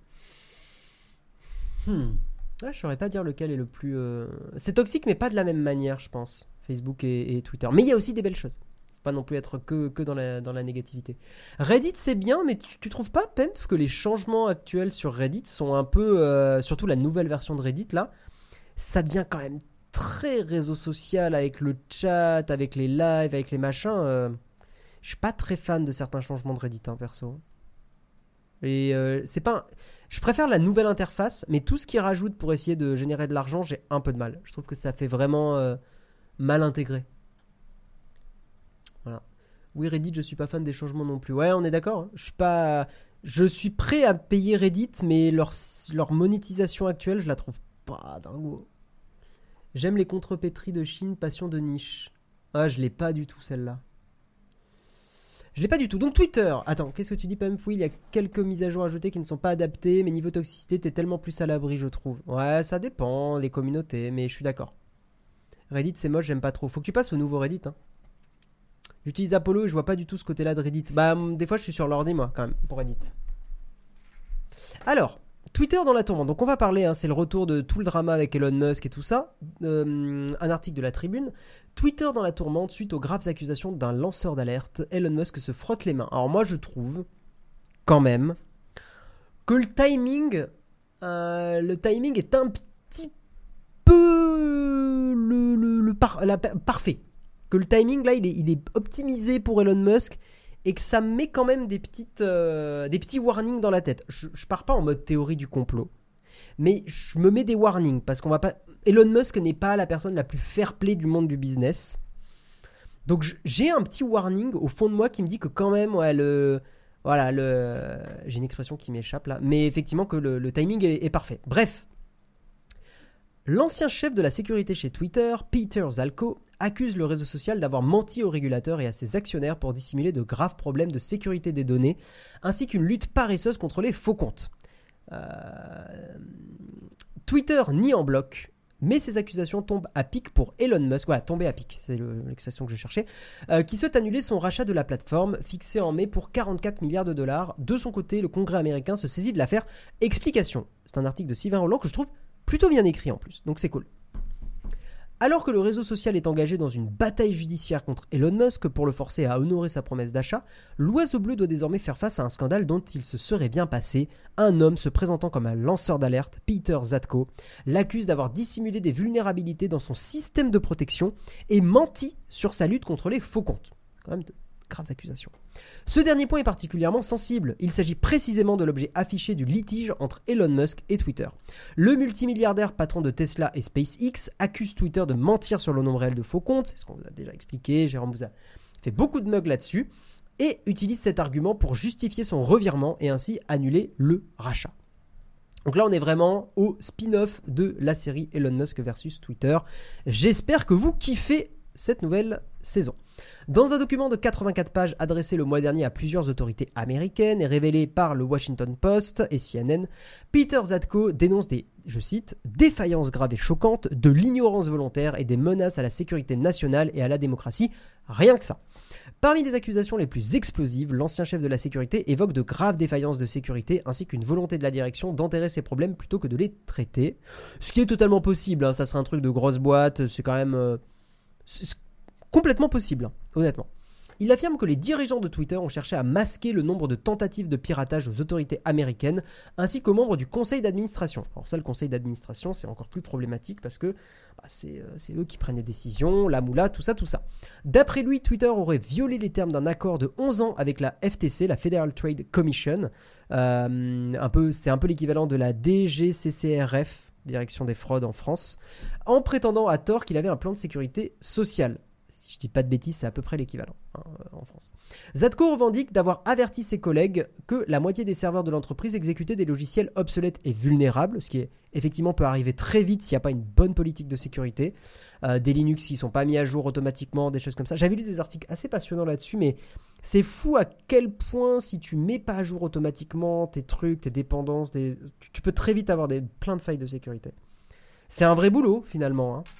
Hmm. Ouais, je saurais pas dire lequel est le plus... Euh... C'est toxique, mais pas de la même manière, je pense, Facebook et, et Twitter. Mais il y a aussi des belles choses. Pas non plus être que, que dans, la, dans la négativité. Reddit, c'est bien, mais tu, tu trouves pas, Pemf, que les changements actuels sur Reddit sont un peu... Euh, surtout la nouvelle version de Reddit, là, ça devient quand même très réseau social avec le chat, avec les lives, avec les machins. Euh, je suis pas très fan de certains changements de Reddit, hein, perso. Et euh, c'est pas... Un... Je préfère la nouvelle interface, mais tout ce qu'ils rajoutent pour essayer de générer de l'argent, j'ai un peu de mal. Je trouve que ça fait vraiment euh, mal intégré. Voilà. Oui, Reddit, je suis pas fan des changements non plus. Ouais, on est d'accord. Hein. Je suis pas, je suis prêt à payer Reddit, mais leur leur monétisation actuelle, je la trouve pas dingo. J'aime les contrepétries de Chine, passion de niche. Ah, je l'ai pas du tout celle-là. Je l'ai pas du tout. Donc Twitter. Attends, qu'est-ce que tu dis, Pam? Oui, il y a quelques mises à jour ajoutées qui ne sont pas adaptées, mais niveau toxicité, t'es tellement plus à l'abri, je trouve. Ouais, ça dépend, les communautés, mais je suis d'accord. Reddit, c'est moche, j'aime pas trop. Faut que tu passes au nouveau Reddit, hein. J'utilise Apollo et je vois pas du tout ce côté-là de Reddit. Bah, des fois, je suis sur l'ordi, moi, quand même, pour Reddit. Alors, Twitter dans la tourmente. Donc, on va parler, hein, c'est le retour de tout le drama avec Elon Musk et tout ça. Euh, un article de la Tribune. Twitter dans la tourmente suite aux graves accusations d'un lanceur d'alerte. Elon Musk se frotte les mains. Alors, moi, je trouve, quand même, que le timing, euh, le timing est un petit peu le, le, le par, la, parfait. Que le timing là il est, il est optimisé pour Elon Musk et que ça met quand même des petites euh, des petits warnings dans la tête. Je, je pars pas en mode théorie du complot, mais je me mets des warnings parce qu'on va pas. Elon Musk n'est pas la personne la plus fair-play du monde du business, donc je, j'ai un petit warning au fond de moi qui me dit que quand même ouais le voilà le j'ai une expression qui m'échappe là, mais effectivement que le, le timing est, est parfait. Bref. L'ancien chef de la sécurité chez Twitter, Peter Zalko, accuse le réseau social d'avoir menti aux régulateurs et à ses actionnaires pour dissimuler de graves problèmes de sécurité des données, ainsi qu'une lutte paresseuse contre les faux comptes. Euh... Twitter nie en bloc, mais ces accusations tombent à pic pour Elon Musk. Ouais, tomber à pic, c'est le, l'expression que je cherchais. Euh, qui souhaite annuler son rachat de la plateforme, fixé en mai pour quarante-quatre milliards de dollars. De son côté, le Congrès américain se saisit de l'affaire. Explication. C'est un article de Sylvain Roland que je trouve plutôt bien écrit en plus, donc c'est cool. Alors que le réseau social est engagé dans une bataille judiciaire contre Elon Musk pour le forcer à honorer sa promesse d'achat, l'Oiseau Bleu doit désormais faire face à un scandale dont il se serait bien passé. Un homme se présentant comme un lanceur d'alerte, Peter Zatko, l'accuse d'avoir dissimulé des vulnérabilités dans son système de protection et menti sur sa lutte contre les faux comptes. Quand même de graves accusations. Ce dernier point est particulièrement sensible. Il s'agit précisément de l'objet affiché du litige entre Elon Musk et Twitter. Le multimilliardaire patron de Tesla et SpaceX accuse Twitter de mentir sur le nombre réel de faux comptes. C'est ce qu'on vous a déjà expliqué. Jérôme vous a fait beaucoup de mugs là-dessus et utilise cet argument pour justifier son revirement et ainsi annuler le rachat. Donc là, on est vraiment au spin-off de la série Elon Musk versus Twitter. J'espère que vous kiffez cette nouvelle saison. Dans un document de quatre-vingt-quatre pages adressé le mois dernier à plusieurs autorités américaines et révélé par le Washington Post et C N N, Peter Zatko dénonce des, je cite, « défaillances graves et choquantes, de l'ignorance volontaire et des menaces à la sécurité nationale et à la démocratie, rien que ça ». Parmi les accusations les plus explosives, l'ancien chef de la sécurité évoque de graves défaillances de sécurité ainsi qu'une volonté de la direction d'enterrer ces problèmes plutôt que de les traiter. Ce qui est totalement possible, hein, ça serait un truc de grosse boîte, c'est quand même... Euh, c'est complètement possible, hein, honnêtement. Il affirme que les dirigeants de Twitter ont cherché à masquer le nombre de tentatives de piratage aux autorités américaines, ainsi qu'aux membres du conseil d'administration. Alors ça, le conseil d'administration, c'est encore plus problématique parce que bah, c'est, euh, c'est eux qui prennent les décisions, la moula, tout ça, tout ça. D'après lui, Twitter aurait violé les termes d'un accord de onze ans avec la F T C, la Federal Trade Commission. Euh, un peu, c'est un peu l'équivalent de la D G C C R F, Direction des fraudes en France, en prétendant à tort qu'il avait un plan de sécurité sociale. Si je dis pas de bêtises, c'est à peu près l'équivalent hein, en France. Zatko revendique d'avoir averti ses collègues que la moitié des serveurs de l'entreprise exécutaient des logiciels obsolètes et vulnérables, ce qui est, effectivement peut arriver très vite s'il n'y a pas une bonne politique de sécurité. Euh, des Linux qui ne sont pas mis à jour automatiquement, des choses comme ça. J'avais lu des articles assez passionnants là-dessus, mais c'est fou à quel point si tu mets pas à jour automatiquement tes trucs, tes dépendances, des... tu, tu peux très vite avoir des, plein de failles de sécurité. C'est un vrai boulot finalement, hein.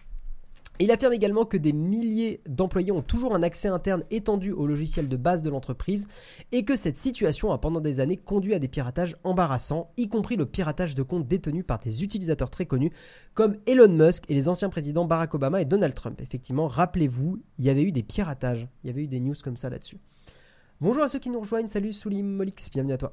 Il affirme également que des milliers d'employés ont toujours un accès interne étendu aux logiciels de base de l'entreprise et que cette situation a pendant des années conduit à des piratages embarrassants, y compris le piratage de comptes détenus par des utilisateurs très connus comme Elon Musk et les anciens présidents Barack Obama et Donald Trump. Effectivement, rappelez-vous, il y avait eu des piratages, il y avait eu des news comme ça là-dessus. Bonjour à ceux qui nous rejoignent, salut Soulim Molix, bienvenue à toi.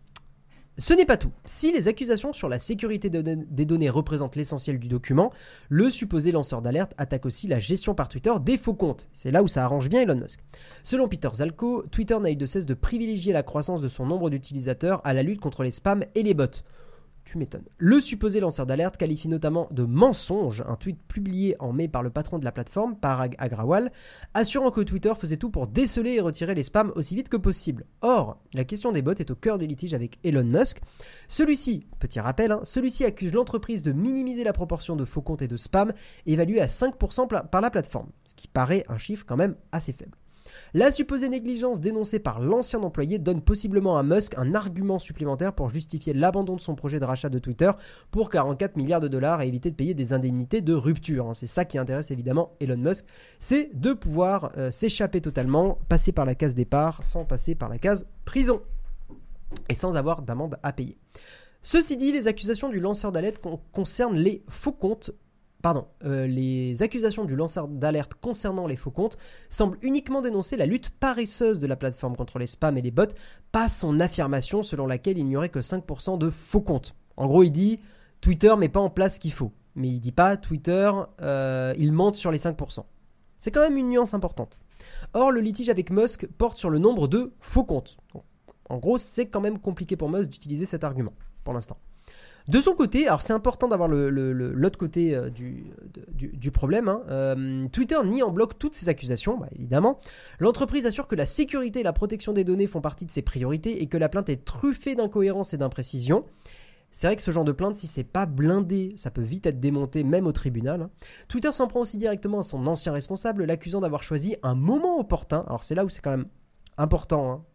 Ce n'est pas tout. Si les accusations sur la sécurité des données représentent l'essentiel du document, le supposé lanceur d'alerte attaque aussi la gestion par Twitter des faux comptes. C'est là où ça arrange bien Elon Musk. Selon Peter Zatko, Twitter n'a eu de cesse de privilégier la croissance de son nombre d'utilisateurs à la lutte contre les spams et les bots. Tu m'étonnes. Le supposé lanceur d'alerte qualifie notamment de mensonge un tweet publié en mai par le patron de la plateforme, Parag Agrawal, assurant que Twitter faisait tout pour déceler et retirer les spams aussi vite que possible. Or, la question des bots est au cœur du litige avec Elon Musk. Celui-ci, petit rappel, hein, celui-ci accuse l'entreprise de minimiser la proportion de faux comptes et de spam évaluée à cinq pour cent par la plateforme, ce qui paraît un chiffre quand même assez faible. La supposée négligence dénoncée par l'ancien employé donne possiblement à Musk un argument supplémentaire pour justifier l'abandon de son projet de rachat de Twitter pour quarante-quatre milliards de dollars et éviter de payer des indemnités de rupture. C'est ça qui intéresse évidemment Elon Musk, c'est de pouvoir euh, s'échapper totalement, passer par la case départ sans passer par la case prison et sans avoir d'amende à payer. Ceci dit, les accusations du lanceur d'alerte con- concernent les faux comptes. Pardon, euh, les accusations du lanceur d'alerte concernant les faux comptes semblent uniquement dénoncer la lutte paresseuse de la plateforme contre les spams et les bots, pas son affirmation selon laquelle il n'y aurait que cinq pour cent de faux comptes. En gros, il dit « Twitter met pas en place ce qu'il faut », mais il dit pas « Twitter, euh, il mente sur les cinq pour cent ». C'est quand même une nuance importante. Or, le litige avec Musk porte sur le nombre de faux comptes. Donc, en gros, c'est quand même compliqué pour Musk d'utiliser cet argument, pour l'instant. De son côté, alors c'est important d'avoir le, le, le, l'autre côté euh, du, du, du problème, hein. euh, Twitter nie en bloc toutes ces accusations, bah, évidemment. L'entreprise assure que la sécurité et la protection des données font partie de ses priorités et que la plainte est truffée d'incohérences et d'imprécisions. C'est vrai que ce genre de plainte, si c'est pas blindé, ça peut vite être démonté même au tribunal, hein. Twitter s'en prend aussi directement à son ancien responsable, l'accusant d'avoir choisi un moment opportun. Alors c'est là où c'est quand même important, hein.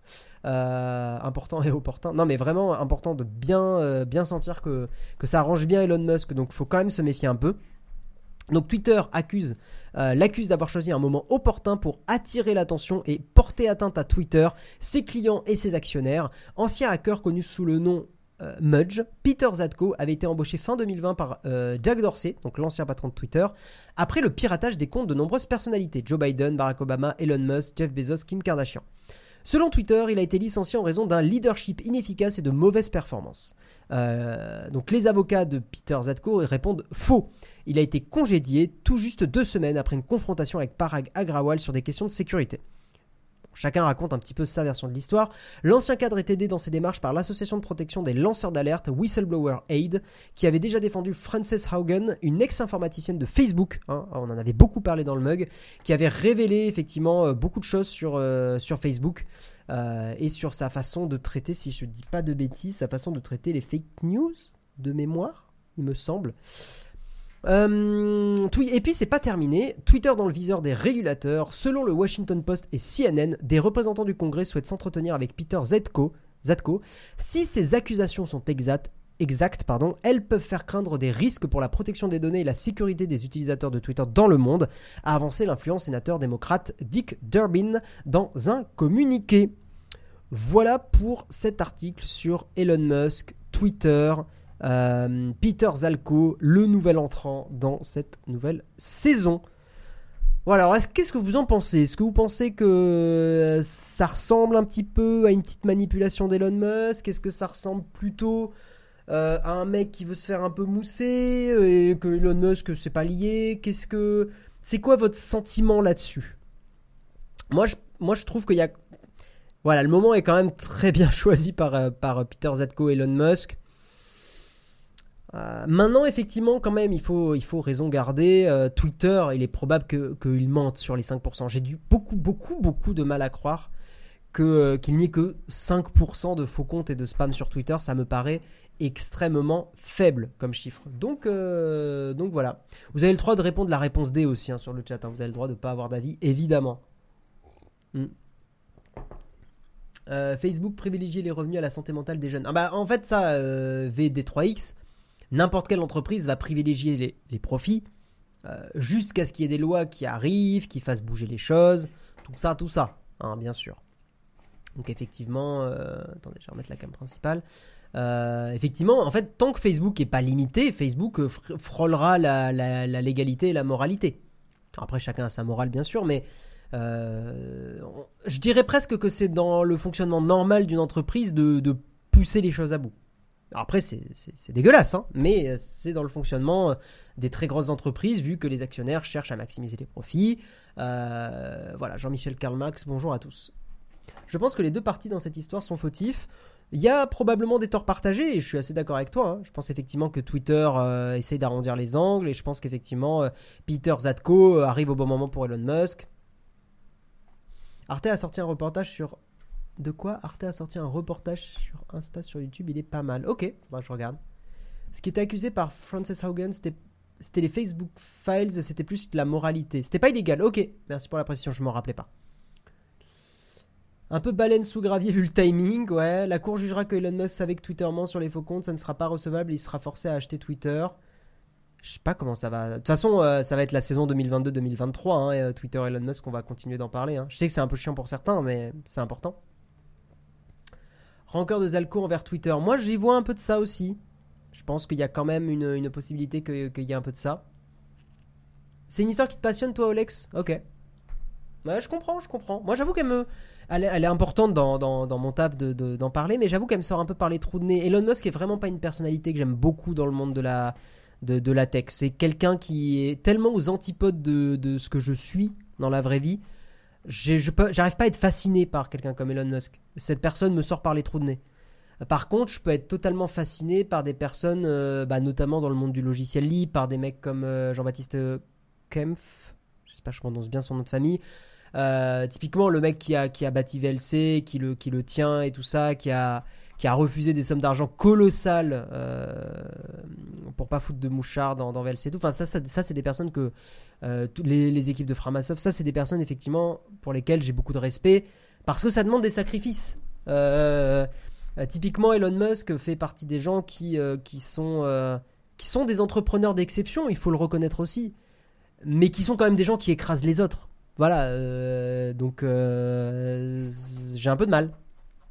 Euh, important et opportun. Non mais vraiment important de bien, euh, bien sentir que, que ça arrange bien Elon Musk, donc il faut quand même se méfier un peu. Donc Twitter accuse, euh, l'accuse d'avoir choisi un moment opportun pour attirer l'attention et porter atteinte à Twitter, ses clients et ses actionnaires. Ancien hacker connu sous le nom euh, Mudge, Peter Zatko avait été embauché fin deux mille vingt par euh, Jack Dorsey, donc l'ancien patron de Twitter, après le piratage des comptes de nombreuses personnalités, Joe Biden, Barack Obama, Elon Musk, Jeff Bezos, Kim Kardashian. Selon Twitter, il a été licencié en raison d'un leadership inefficace et de mauvaises performances. Euh, donc les avocats de Peter Zatko répondent faux. Il a été congédié tout juste deux semaines après une confrontation avec Parag Agrawal sur des questions de sécurité. Chacun raconte un petit peu sa version de l'histoire. L'ancien cadre est aidé dans ses démarches par l'association de protection des lanceurs d'alerte Whistleblower Aid, qui avait déjà défendu Frances Haugen, une ex-informaticienne de Facebook, hein, on en avait beaucoup parlé dans le mug, qui avait révélé effectivement beaucoup de choses sur, euh, sur Facebook euh, et sur sa façon de traiter, si je ne dis pas de bêtises, sa façon de traiter les fake news de mémoire, il me semble. Euh, et puis c'est pas terminé, Twitter dans le viseur des régulateurs. Selon le Washington Post et C N N, des représentants du Congrès souhaitent s'entretenir avec Peter Zatko, Zatko. Si ces accusations sont exactes, exactes pardon, elles peuvent faire craindre des risques pour la protection des données et la sécurité des utilisateurs de Twitter dans le monde, a avancé l'influent sénateur démocrate Dick Durbin dans un communiqué. Voilà pour cet article sur Elon Musk, Twitter, Euh, Peter Zatko, le nouvel entrant dans cette nouvelle saison. Voilà, alors qu'est-ce que vous en pensez? Est-ce que vous pensez que ça ressemble un petit peu à une petite manipulation d'Elon Musk? Est-ce que ça ressemble plutôt euh, à un mec qui veut se faire un peu mousser et que Elon Musk c'est pas lié? Qu'est-ce que c'est quoi votre sentiment là-dessus? Moi je, moi, je trouve qu'il y a... Voilà, le moment est quand même très bien choisi par, par Peter Zatko et Elon Musk. Euh, maintenant, effectivement, quand même, il faut, il faut raison garder. Euh, Twitter, il est probable que, qu'il mente sur les cinq pour cent. J'ai du beaucoup, beaucoup, beaucoup de mal à croire que, euh, qu'il n'y ait que cinq pour cent de faux comptes et de spam sur Twitter. Ça me paraît extrêmement faible comme chiffre. Donc, euh, donc voilà. Vous avez le droit de répondre la réponse D aussi hein, sur le chat. Hein. Vous avez le droit de ne pas avoir d'avis, évidemment. Hmm. Euh, Facebook privilégie les revenus à la santé mentale des jeunes. Ah bah, en fait, ça, euh, V D trois X... N'importe quelle entreprise va privilégier les, les profits euh, jusqu'à ce qu'il y ait des lois qui arrivent, qui fassent bouger les choses, tout ça, tout ça, hein, bien sûr. Donc effectivement, euh, attendez, je vais remettre la cam principale. Euh, effectivement, en fait, tant que Facebook n'est pas limité, Facebook euh, frôlera la, la, la légalité et la moralité. Après, chacun a sa morale, bien sûr, mais euh, je dirais presque que c'est dans le fonctionnement normal d'une entreprise de, de pousser les choses à bout. Après, c'est, c'est, c'est dégueulasse, hein, mais c'est dans le fonctionnement des très grosses entreprises, vu que les actionnaires cherchent à maximiser les profits. Euh, voilà, Jean-Michel Karl Marx, bonjour à tous. Je pense que les deux parties dans cette histoire sont fautifs. Il y a probablement des torts partagés, et je suis assez d'accord avec toi. Hein. Je pense effectivement que Twitter euh, essaye d'arrondir les angles, et je pense qu'effectivement, euh, Peter Zatko euh, arrive au bon moment pour Elon Musk. Arte a sorti un reportage sur... De quoi Arte a sorti un reportage sur Insta, sur YouTube, il est pas mal. Ok, bah, je regarde. Ce qui était accusé par Frances Haugen, c'était, c'était les Facebook Files, c'était plus de la moralité. C'était pas illégal, ok. Merci pour la précision, je m'en rappelais pas. Un peu baleine sous gravier vu le timing, ouais. La cour jugera que Elon Musk savait que Twitter ment sur les faux comptes, ça ne sera pas recevable, il sera forcé à acheter Twitter. Je sais pas comment ça va. De toute façon, euh, ça va être la saison deux mille vingt-deux deux mille vingt-trois, hein, et, euh, Twitter et Elon Musk, on va continuer d'en parler. Hein. Je sais que c'est un peu chiant pour certains, mais c'est important. Rancœur de Zatko envers Twitter. Moi, j'y vois un peu de ça aussi. Je pense qu'il y a quand même une, une possibilité que, qu'il y ait un peu de ça. C'est une histoire qui te passionne, toi, Olex? Ok. Ouais, je comprends, je comprends. Moi, j'avoue qu'elle me... Elle est, elle est importante dans, dans, dans mon taf de, de, d'en parler, mais j'avoue qu'elle me sort un peu par les trous de nez. Elon Musk est vraiment pas une personnalité que j'aime beaucoup dans le monde de la, de, de la tech. C'est quelqu'un qui est tellement aux antipodes de, de ce que je suis dans la vraie vie. Je, je peux, j'arrive pas à être fasciné par quelqu'un comme Elon Musk. Cette personne me sort par les trous de nez. Par contre, je peux être totalement fasciné par des personnes, euh, bah, notamment dans le monde du logiciel libre, par des mecs comme euh, Jean-Baptiste Kempf, j'espère que je prononce bien son nom de famille. Euh, typiquement, le mec qui a, qui a bâti V L C, qui le, qui le tient et tout ça, qui a, qui a refusé des sommes d'argent colossales euh, pour pas foutre de mouchard dans, dans V L C et tout. Enfin, ça, ça, ça c'est des personnes que euh, les, les équipes de Framasoft, ça, c'est des personnes effectivement pour lesquelles j'ai beaucoup de respect parce que ça demande des sacrifices. Euh, euh, typiquement, Elon Musk fait partie des gens qui, euh, qui, sont, euh, qui sont des entrepreneurs d'exception, il faut le reconnaître aussi, mais qui sont quand même des gens qui écrasent les autres. Voilà, euh, donc euh, j'ai un peu de mal.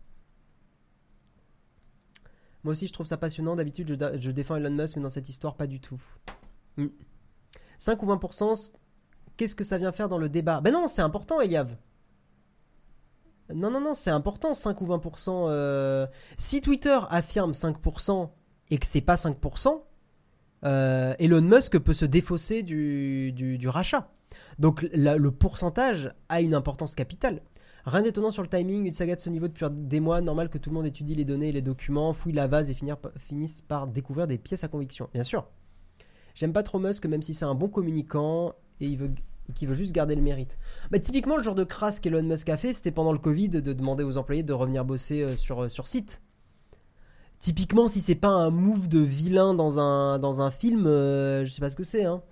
Moi aussi, je trouve ça passionnant. D'habitude, je, je défends Elon Musk, mais dans cette histoire, pas du tout. Mm. cinq ou vingt pour cent, qu'est-ce que ça vient faire dans le débat? Ben non, c'est important, Eliav. Non, non, non, c'est important, cinq ou vingt pour cent. Euh... Si Twitter affirme cinq pour cent et que c'est pas cinq pour cent, euh, Elon Musk peut se défausser du, du, du rachat. Donc la, le pourcentage a une importance capitale. Rien d'étonnant sur le timing, une saga de ce niveau depuis des mois, normal que tout le monde étudie les données et les documents, fouille la vase et finir, finisse par découvrir des pièces à conviction. Bien sûr. J'aime pas trop Musk, même si c'est un bon communicant et il veut, et qui veut juste garder le mérite. Bah, typiquement, le genre de crasse qu'Elon Musk a fait, c'était pendant le Covid de demander aux employés de revenir bosser euh, sur, euh, sur site. Typiquement, si c'est pas un move de vilain dans un, dans un film, euh, je sais pas ce que c'est, hein.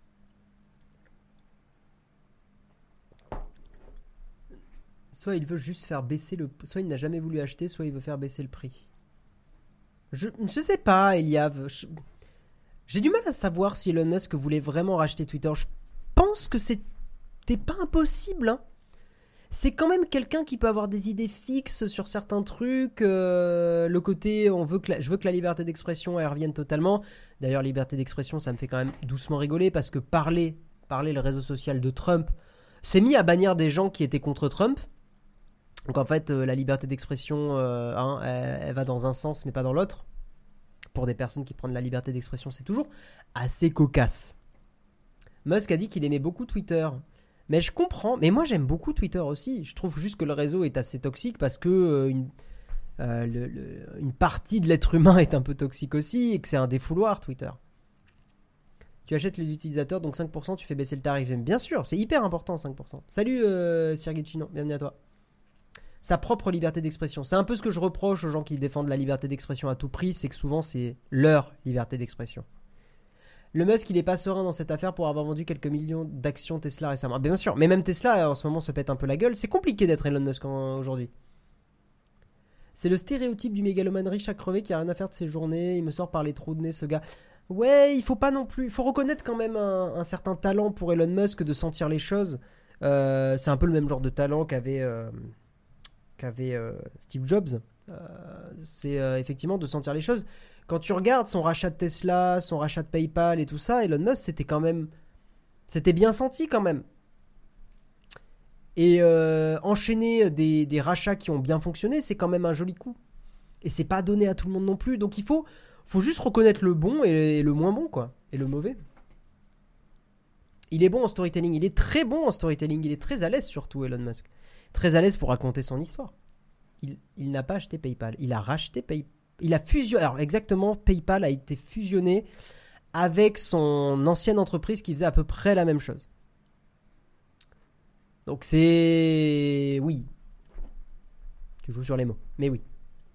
Soit il veut juste faire baisser le... Soit il n'a jamais voulu acheter, soit il veut faire baisser le prix. Je, je sais pas, Eliav. Je... J'ai du mal à savoir si Elon Musk voulait vraiment racheter Twitter. Je pense que c'était pas impossible, hein. C'est quand même quelqu'un qui peut avoir des idées fixes sur certains trucs. Euh, le côté, on veut que la, je veux que la liberté d'expression elle revienne totalement. D'ailleurs, liberté d'expression, ça me fait quand même doucement rigoler parce que parler, parler le réseau social de Trump, s'est mis à bannir des gens qui étaient contre Trump. Donc en fait, euh, la liberté d'expression, euh, hein, elle, elle va dans un sens mais pas dans l'autre. Pour des personnes qui prennent la liberté d'expression, c'est toujours assez cocasse. Musk a dit qu'il aimait beaucoup Twitter. Mais je comprends, mais moi j'aime beaucoup Twitter aussi. Je trouve juste que le réseau est assez toxique parce que euh, une, euh, le, le, une partie de l'être humain est un peu toxique aussi et que c'est un défouloir Twitter. Tu achètes les utilisateurs, donc cinq pour cent, tu fais baisser le tarif. Bien sûr, c'est hyper important cinq pour cent. Salut euh, Sergei Chino, bienvenue à toi. Sa propre liberté d'expression. C'est un peu ce que je reproche aux gens qui défendent la liberté d'expression à tout prix, c'est que souvent c'est leur liberté d'expression. Le Musk, il est pas serein dans cette affaire pour avoir vendu quelques millions d'actions Tesla récemment. Bien sûr, mais même Tesla, en ce moment, se pète un peu la gueule. C'est compliqué d'être Elon Musk aujourd'hui. C'est le stéréotype du mégalomane riche à crever qui a rien à faire de ses journées. Il me sort par les trous de nez, ce gars. Ouais, il faut pas non plus... Il faut reconnaître quand même un, un certain talent pour Elon Musk de sentir les choses. Euh, c'est un peu le même genre de talent qu'avait, euh, qu'avait euh, Steve Jobs. Euh, c'est euh, effectivement de sentir les choses. Quand tu regardes son rachat de Tesla, son rachat de PayPal et tout ça, Elon Musk, c'était quand même... C'était bien senti quand même. Et euh, enchaîner des, des rachats qui ont bien fonctionné, c'est quand même un joli coup. Et c'est pas donné à tout le monde non plus. Donc il faut, faut juste reconnaître le bon et le moins bon, quoi. Et le mauvais. Il est bon en storytelling. Il est très bon en storytelling. Il est très à l'aise surtout, Elon Musk. Très à l'aise pour raconter son histoire. Il, il n'a pas acheté PayPal. Il a racheté PayPal. Il a fusionné, alors exactement, PayPal a été fusionné avec son ancienne entreprise qui faisait à peu près la même chose. Donc c'est... Oui. Tu joues sur les mots, mais oui.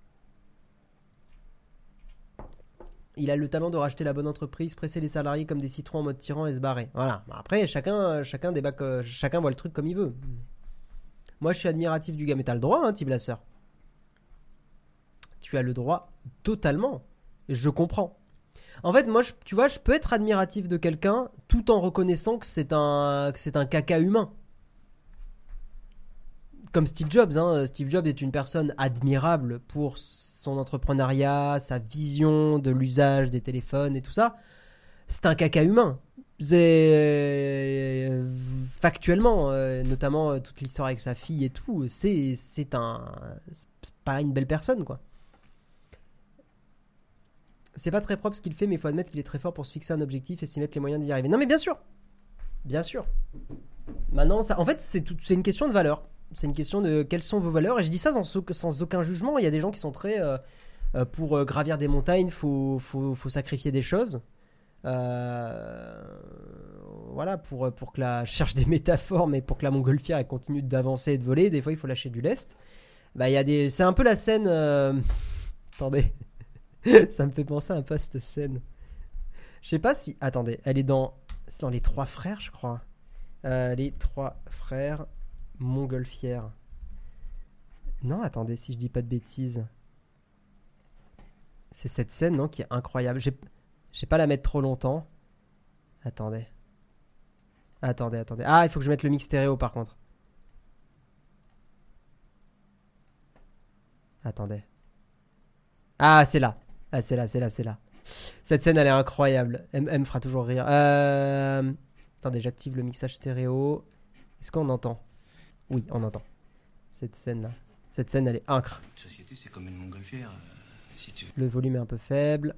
Il a le talent de racheter la bonne entreprise, presser les salariés comme des citrons en mode tyran et se barrer. Voilà. Après, chacun, chacun, débat, chacun voit le truc comme il veut. Moi, je suis admiratif du gars, mais t'as le droit, hein, Tiblasseur. Tu as le droit totalement. Je comprends. En fait, moi, je, tu vois, je peux être admiratif de quelqu'un tout en reconnaissant que c'est un, que c'est un caca humain. Comme Steve Jobs. Hein. Steve Jobs est une personne admirable pour son entrepreneuriat, sa vision de l'usage des téléphones et tout ça. C'est un caca humain. C'est, factuellement, euh, notamment euh, toute l'histoire avec sa fille et tout, c'est, c'est un... C'est pas une belle personne, quoi. C'est pas très propre ce qu'il fait, mais il faut admettre qu'il est très fort pour se fixer un objectif et s'y mettre les moyens d'y arriver. Non, mais bien sûr, bien sûr. Maintenant, ça, en fait, c'est, tout, c'est une question de valeur. C'est une question de quelles sont vos valeurs. Et je dis ça sans, sans aucun jugement. Il y a des gens qui sont très euh, euh, pour euh, gravir des montagnes, faut, faut, faut sacrifier des choses. Euh, voilà, pour pour que la je cherche des métaphores, mais pour que la montgolfière elle continue d'avancer et de voler, des fois il faut lâcher du lest. Bah il y a des, c'est un peu la scène. Euh... Attendez. Ça me fait penser un peu à cette scène. Je sais pas si... Attendez, elle est dans... C'est dans Les Trois Frères, je crois. Euh, les Trois Frères Montgolfière. Non, attendez, si je dis pas de bêtises. C'est cette scène, non, qui est incroyable. J'ai... Je vais pas la mettre trop longtemps. Attendez. Attendez, attendez. Ah, il faut que je mette le mix stéréo, par contre. Attendez. Ah, c'est là. Ah, c'est là, c'est là, c'est là. Cette scène, elle est incroyable. Elle, elle me fera toujours rire. Euh... Attendez, j'active le mixage stéréo. Est-ce qu'on entend? Oui, on entend. Cette scène-là. Cette scène, elle est incroyable. Une société, c'est comme une montgolfière. Euh, si tu... Le volume est un peu faible.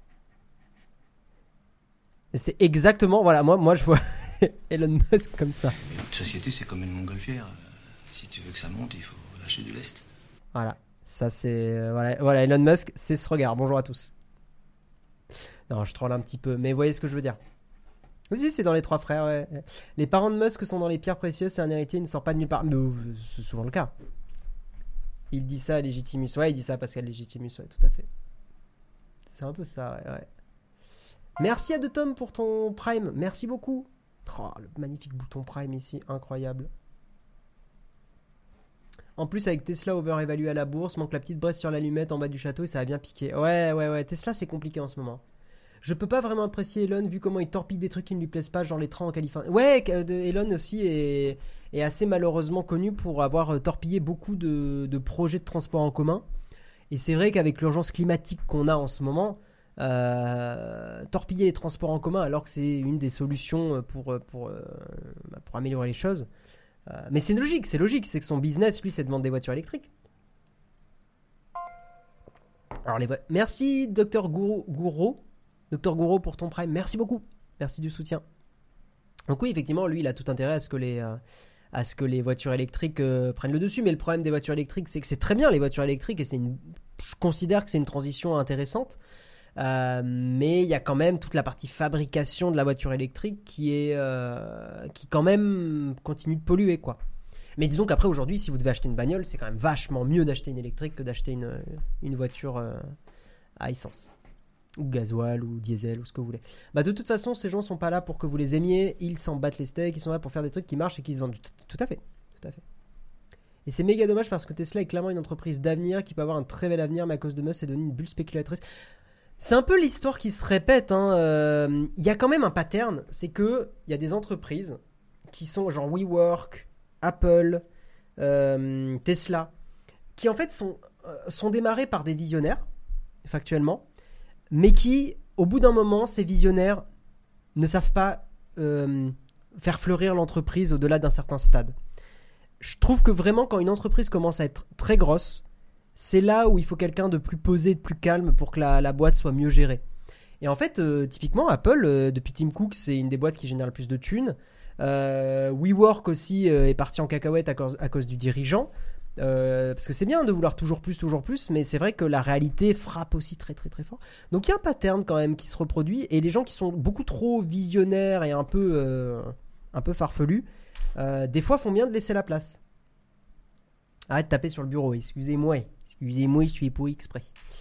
Et c'est exactement... Voilà, moi, moi je vois Elon Musk comme ça. Une société, c'est comme une montgolfière. Euh, si Si tu veux que ça monte, il faut lâcher du lest. Voilà, ça c'est... euh, voilà, voilà, Elon Musk, c'est ce regard. Bonjour à tous. Non, je troll un petit peu, mais vous voyez ce que je veux dire. Oui, c'est dans les trois frères, ouais. Les parents de Musk sont dans les pierres précieuses, c'est un héritier, il ne sort pas de nulle part. Mais euh, c'est souvent le cas. Il dit ça à Legitimus. Ouais, il dit ça à Pascal Legitimus, ouais, tout à fait. C'est un peu ça, ouais, ouais. Merci à De Tom pour ton Prime, merci beaucoup. Oh, le magnifique bouton Prime ici, incroyable. En plus, avec Tesla over-évalué à la bourse, manque la petite braise sur l'allumette en bas du château et ça a bien piqué. Ouais, ouais, ouais. Tesla, c'est compliqué en ce moment. Je peux pas vraiment apprécier Elon vu comment il torpille des trucs qui ne lui plaisent pas, genre les trains en Californie. Ouais, Elon aussi est, est assez malheureusement connu pour avoir torpillé beaucoup de, de projets de transport en commun. Et c'est vrai qu'avec l'urgence climatique qu'on a en ce moment, euh, torpiller les transports en commun alors que c'est une des solutions pour, pour, euh, pour améliorer les choses. Euh, mais c'est logique, c'est logique, c'est que son business, lui, c'est de vendre des voitures électriques. Alors les vo- Merci, Docteur Gouro, Gouro, Docteur Gouro pour ton Prime, merci beaucoup, merci du soutien. Donc oui, effectivement, lui, il a tout intérêt à ce que les, euh, à ce que les voitures électriques euh, prennent le dessus. Mais le problème des voitures électriques, c'est que c'est très bien les voitures électriques et c'est une, je considère que c'est une transition intéressante. Euh, mais il y a quand même toute la partie fabrication de la voiture électrique qui est euh, qui quand même continue de polluer quoi. Mais disons qu'après aujourd'hui si vous devez acheter une bagnole c'est quand même vachement mieux d'acheter une électrique que d'acheter une, une voiture euh, à essence ou gasoil ou diesel ou ce que vous voulez. Bah de toute façon ces gens sont pas là pour que vous les aimiez, ils s'en battent les steaks, ils sont là pour faire des trucs qui marchent et qui se vendent. Tout à fait, tout à fait. Et c'est méga dommage parce que Tesla est clairement une entreprise d'avenir qui peut avoir un très bel avenir mais à cause de Musk c'est devenu une bulle spéculatrice. C'est un peu l'histoire qui se répète. Il hein. euh, y a quand même un pattern. C'est qu'il y a des entreprises qui sont genre WeWork, Apple, euh, Tesla, qui en fait sont, euh, sont démarrées par des visionnaires, factuellement, mais qui, au bout d'un moment, ces visionnaires ne savent pas euh, faire fleurir l'entreprise au-delà d'un certain stade. Je trouve que vraiment, quand une entreprise commence à être très grosse, c'est là où il faut quelqu'un de plus posé, de plus calme pour que la, la boîte soit mieux gérée. Et en fait, euh, typiquement, Apple, euh, depuis Tim Cook, c'est une des boîtes qui génère le plus de thunes. Euh, WeWork aussi euh, est parti en cacahuète à cause, à cause du dirigeant. Euh, parce que c'est bien de vouloir toujours plus, toujours plus, mais c'est vrai que la réalité frappe aussi très très très fort. Donc il y a un pattern quand même qui se reproduit, et les gens qui sont beaucoup trop visionnaires et un peu, euh, un peu farfelus, euh, des fois font bien de laisser la place. Arrête de taper sur le bureau, excusez-moi. Excusez-moi, je suis pour exprès.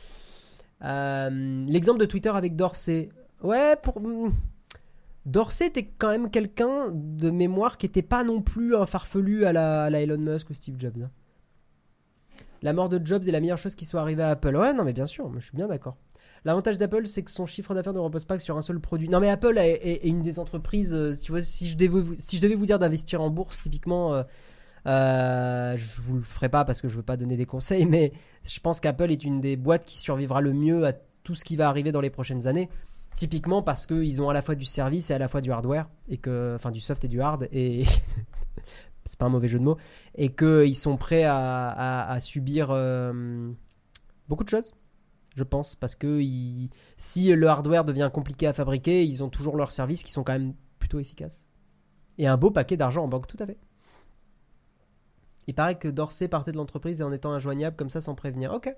Euh, l'exemple de Twitter avec Dorsey. Ouais, pour... Dorsey était quand même quelqu'un de mémoire qui n'était pas non plus un farfelu à la, à la Elon Musk ou Steve Jobs. Hein. La mort de Jobs est la meilleure chose qui soit arrivée à Apple. Ouais, non mais bien sûr, je suis bien d'accord. L'avantage d'Apple, c'est que son chiffre d'affaires ne repose pas que sur un seul produit. Non mais Apple est, est, est une des entreprises... Euh, tu vois, si je devais vous, si je devais vous dire d'investir en bourse, typiquement... Euh, Euh, je vous le ferai pas parce que je veux pas donner des conseils, mais je pense qu'Apple est une des boîtes qui survivra le mieux à tout ce qui va arriver dans les prochaines années. Typiquement parce qu'ils ont à la fois du service et à la fois du hardware, et que, enfin du soft et du hard, et c'est pas un mauvais jeu de mots, et qu'ils sont prêts à, à, à subir euh, beaucoup de choses, je pense, parce que ils, si le hardware devient compliqué à fabriquer, ils ont toujours leurs services qui sont quand même plutôt efficaces. Et un beau paquet d'argent en banque, tout à fait. Il paraît que Dorsey partait de l'entreprise et en étant injoignable comme ça sans prévenir. Ok.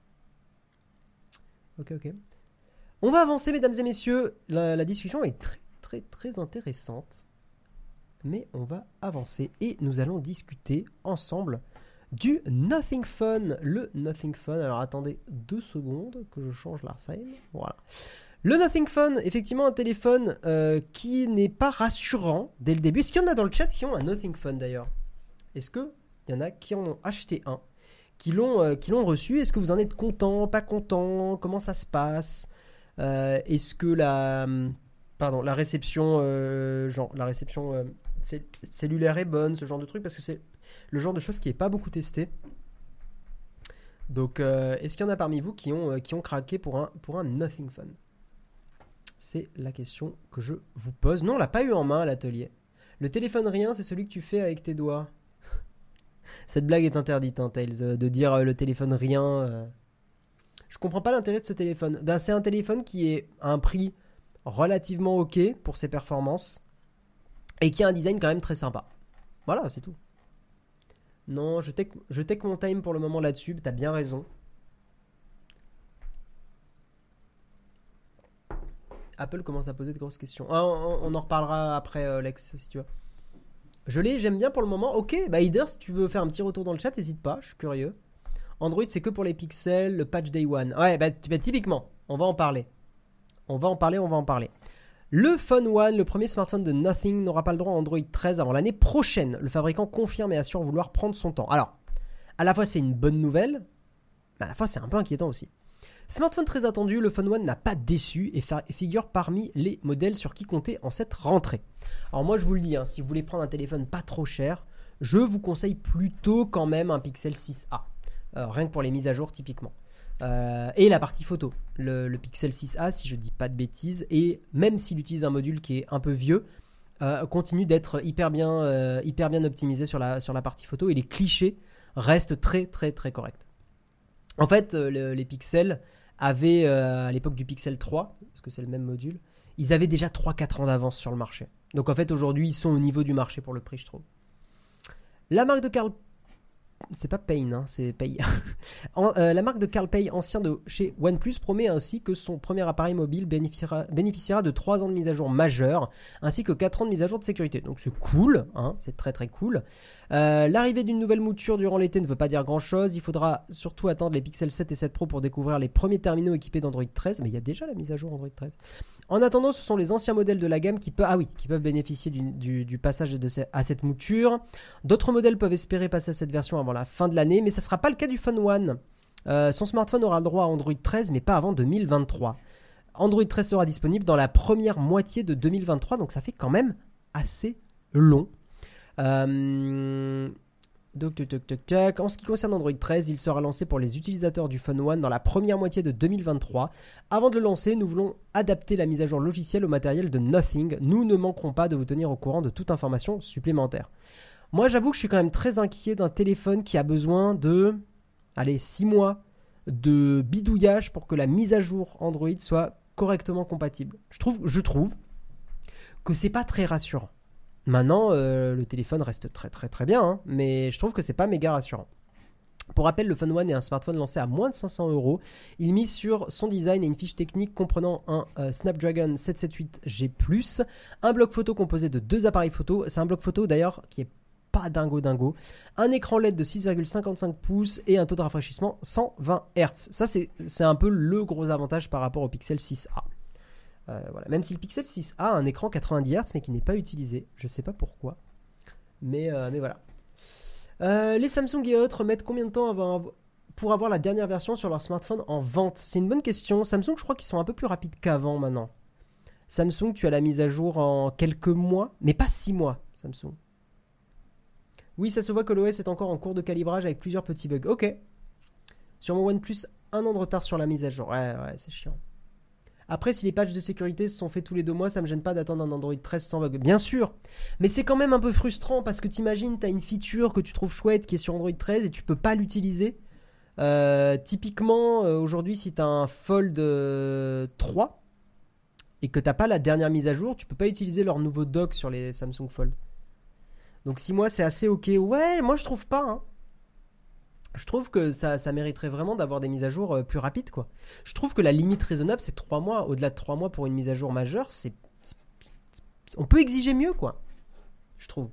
Ok, ok. On va avancer, mesdames et messieurs. La, la discussion est très, très, très intéressante. Mais on va avancer et nous allons discuter ensemble du Nothing Phone. Le Nothing Phone. Alors attendez deux secondes que je change la scène. Voilà. Le Nothing Phone, effectivement un téléphone euh, qui n'est pas rassurant dès le début. Est-ce qu'il y en a dans le chat qui ont un Nothing Phone d'ailleurs ? Est-ce que il y en a qui en ont acheté un, qui l'ont, euh, qui l'ont reçu? Est-ce que vous en êtes content, pas content? Comment ça se passe? euh, Est-ce que la, pardon, la réception, euh, genre la réception euh, cellulaire est bonne, ce genre de truc, parce que c'est le genre de choses qui n'est pas beaucoup testé. Donc, euh, est-ce qu'il y en a parmi vous qui ont, euh, qui ont craqué pour un, pour un Nothing Phone? C'est la question que je vous pose. Non, on l'a pas eu en main à l'atelier. Le téléphone rien, c'est celui que tu fais avec tes doigts. Cette blague est interdite, hein, Tails, euh, de dire euh, le téléphone rien. Euh... Je comprends pas l'intérêt de ce téléphone. Ben, c'est un téléphone qui est à un prix relativement ok pour ses performances et qui a un design quand même très sympa. Voilà, c'est tout. Non, je take, je take mon time pour le moment là-dessus. T'as bien raison. Apple commence à poser de grosses questions. Ah, on, on en reparlera après, euh, Lex, si tu veux. Je l'ai, j'aime bien pour le moment. Ok, bah Heider, si tu veux faire un petit retour dans le chat, n'hésite pas, je suis curieux. Android, c'est que pour les pixels, le patch Day One. Ouais, bah, bah typiquement, on va en parler. On va en parler, on va en parler. Le Phone One, le premier smartphone de Nothing, n'aura pas le droit à Android treize avant l'année prochaine. Le fabricant confirme et assure vouloir prendre son temps. Alors, à la fois c'est une bonne nouvelle, mais à la fois c'est un peu inquiétant aussi. Smartphone très attendu, le Phone One n'a pas déçu et figure parmi les modèles sur qui compter en cette rentrée. Alors moi je vous le dis, hein, si vous voulez prendre un téléphone pas trop cher, je vous conseille plutôt quand même un Pixel six A. Euh, rien que pour les mises à jour typiquement. Euh, et la partie photo. Le, le Pixel six A, si je dis pas de bêtises, et même s'il utilise un module qui est un peu vieux, euh, continue d'être hyper bien, euh, hyper bien optimisé sur la, sur la partie photo et les clichés restent très très très corrects. En fait, euh, le, les Pixels avaient, euh, à l'époque du Pixel trois, parce que c'est le même module, ils avaient déjà trois quatre ans d'avance sur le marché. Donc en fait, aujourd'hui, ils sont au niveau du marché pour le prix, je trouve. La marque de Carl... C'est pas Payne, hein, c'est Pay. en, euh, la marque de Carl Pei, ancien de chez OnePlus, promet ainsi que son premier appareil mobile bénéficiera, bénéficiera de trois ans de mise à jour majeure, ainsi que quatre ans de mise à jour de sécurité. Donc c'est cool, hein, c'est très très cool. Euh, L'arrivée d'une nouvelle mouture durant l'été ne veut pas dire grand chose. Il faudra surtout attendre les Pixel sept et sept Pro pour découvrir les premiers terminaux équipés d'Android treize. Mais il y a déjà la mise à jour Android treize. En attendant, ce sont les anciens modèles de la gamme qui, peut, ah oui, qui peuvent bénéficier du, du, du passage de ce, à cette mouture. D'autres modèles peuvent espérer passer à cette version avant la fin de l'année, mais ça ne sera pas le cas du Phone One. Euh, son smartphone aura le droit à Android treize, mais pas avant deux mille vingt-trois. Android treize sera disponible dans la première moitié de deux mille vingt-trois, donc ça fait quand même assez long. Euh... Donc, toc, toc, toc, toc. En ce qui concerne Android treize, il sera lancé pour les utilisateurs du Phone One dans la première moitié de deux mille vingt-trois. Avant de le lancer, nous voulons adapter la mise à jour logicielle au matériel de Nothing. Nous ne manquerons pas de vous tenir au courant de toute information supplémentaire. Moi, j'avoue que je suis quand même très inquiet d'un téléphone qui a besoin de, allez, six mois de bidouillage pour que la mise à jour Android soit correctement compatible. Je trouve, je trouve que c'est pas très rassurant. Maintenant, euh, le téléphone reste très très très bien, hein, mais je trouve que c'est pas méga rassurant. Pour rappel, le Phone One est un smartphone lancé à moins de cinq cents euros. Il mise sur son design et une fiche technique comprenant un euh, Snapdragon sept cent soixante-huit G plus, un bloc photo composé de deux appareils photo. C'est un bloc photo d'ailleurs qui est pas dingo dingo. Un écran L E D de six virgule cinquante-cinq pouces et un taux de rafraîchissement cent vingt hertz. Ça, c'est, c'est un peu le gros avantage par rapport au Pixel six A. Euh, voilà. Même si le Pixel six A a un écran quatre-vingt-dix hertz mais qui n'est pas utilisé. Je ne sais pas pourquoi. Mais, euh, mais voilà. Euh, les Samsung et autres mettent combien de temps avant, pour avoir la dernière version sur leur smartphone en vente? C'est une bonne question. Samsung, je crois qu'ils sont un peu plus rapides qu'avant maintenant. Samsung, tu as la mise à jour en quelques mois, mais pas six mois, Samsung. Oui, ça se voit que l'O S est encore en cours de calibrage avec plusieurs petits bugs. Ok. Sur mon OnePlus, un an de retard sur la mise à jour. Ouais, ouais, c'est chiant. Après, si les patchs de sécurité se sont faits tous les deux mois, ça me gêne pas d'attendre un Android treize sans bug. Bien sûr, mais c'est quand même un peu frustrant parce que t'imagines, t'as une feature que tu trouves chouette qui est sur Android treize et tu peux pas l'utiliser. Euh, typiquement, euh, aujourd'hui, si t'as un Fold euh, trois et que t'as pas la dernière mise à jour, tu peux pas utiliser leur nouveau dock sur les Samsung Fold. Donc six mois, c'est assez ok. Ouais, moi je trouve pas, hein. Je trouve que ça, ça mériterait vraiment d'avoir des mises à jour euh, plus rapides, quoi. Je trouve que la limite raisonnable, c'est trois mois. Au-delà de trois mois pour une mise à jour majeure, c'est, c'est, c'est, on peut exiger mieux, quoi. Je trouve.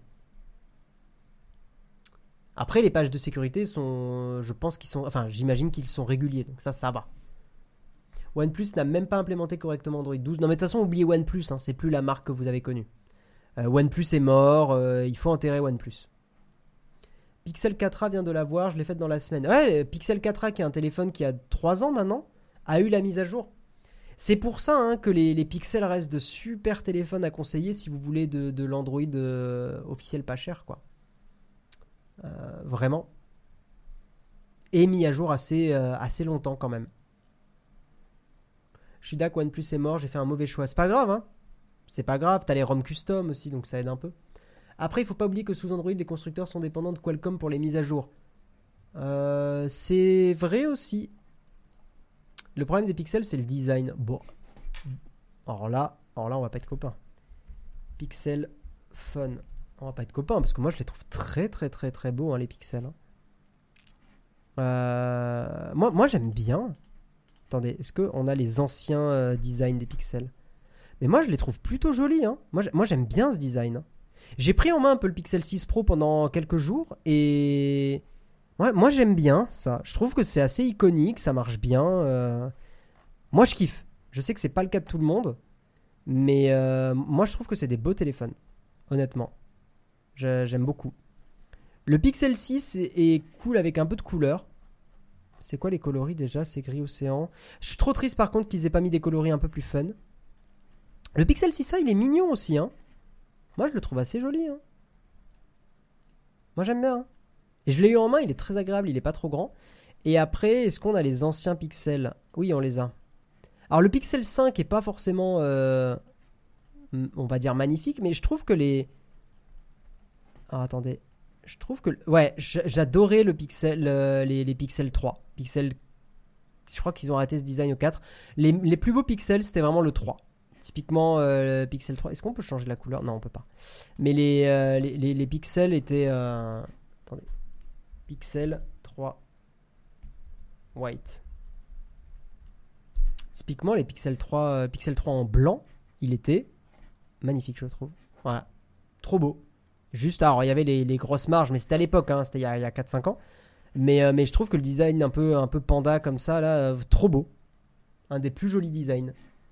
Après, les pages de sécurité sont, je pense qu'ils sont, enfin, j'imagine qu'ils sont réguliers, donc ça, ça va. OnePlus n'a même pas implémenté correctement Android douze. Non, mais de toute façon, oubliez OnePlus, hein, c'est plus la marque que vous avez connue. Euh, OnePlus est mort, euh, il faut enterrer OnePlus. Pixel quatre A vient de l'avoir, je l'ai faite dans la semaine. Ouais, Pixel quatre A, qui est un téléphone qui a trois ans maintenant, a eu la mise à jour. C'est pour ça, hein, que les, les Pixel restent de super téléphones à conseiller si vous voulez de, de l'Android euh, officiel pas cher, quoi. Euh, vraiment. Et mis à jour assez, euh, assez longtemps quand même. Je suis d'accord, OnePlus est mort, j'ai fait un mauvais choix. C'est pas grave, hein. C'est pas grave, t'as les ROM custom aussi, donc ça aide un peu. Après, il ne faut pas oublier que sous Android, les constructeurs sont dépendants de Qualcomm pour les mises à jour. Euh, c'est vrai aussi. Le problème des pixels, c'est le design. Bon. Alors là, alors là on va pas être copains. Pixel Phone On va pas être copains parce que moi je les trouve très très très très beaux hein, les pixels. Hein. Euh, moi, moi j'aime bien. Attendez, est-ce qu'on a les anciens euh, designs des pixels? Mais moi je les trouve plutôt jolis. Hein. Moi, moi j'aime bien ce design. Hein. J'ai pris en main un peu le Pixel six Pro pendant quelques jours et ouais, moi j'aime bien ça. Je trouve que c'est assez iconique, ça marche bien. Euh... Moi je kiffe. Je sais que c'est pas le cas de tout le monde, mais euh, moi je trouve que c'est des beaux téléphones, honnêtement. Je, j'aime beaucoup. Le Pixel six est, est cool avec un peu de couleur. C'est quoi les coloris déjà? C'est gris océan. Je suis trop triste par contre qu'ils aient pas mis des coloris un peu plus fun. Le Pixel six A il est mignon aussi hein. Moi, je le trouve assez joli. Hein. Moi, j'aime bien. Hein. Et je l'ai eu en main, il est très agréable, il est pas trop grand. Et après, est-ce qu'on a les anciens pixels? Oui, on les a. Alors, le Pixel cinq est pas forcément, euh, on va dire, magnifique, mais je trouve que les... Alors, attendez. Je trouve que... Ouais, j'adorais le Pixel, euh, les, les Pixel trois. Pixel... Je crois qu'ils ont arrêté ce design au quatre. Les, les plus beaux pixels, c'était vraiment le trois. Typiquement, euh, le Pixel trois. Est-ce qu'on peut changer la couleur? Non, on peut pas. Mais les, euh, les, les, les pixels étaient... Euh... Attendez. Pixel trois white. Typiquement, les Pixel trois, euh, Pixel trois en blanc, il était magnifique, je trouve. Voilà. Trop beau. Juste, alors, il y avait les, les grosses marges, mais c'était à l'époque, hein, c'était il y a, il y a quatre cinq ans. Mais, euh, mais je trouve que le design un peu, un peu panda comme ça, là, euh, trop beau. Un des plus jolis designs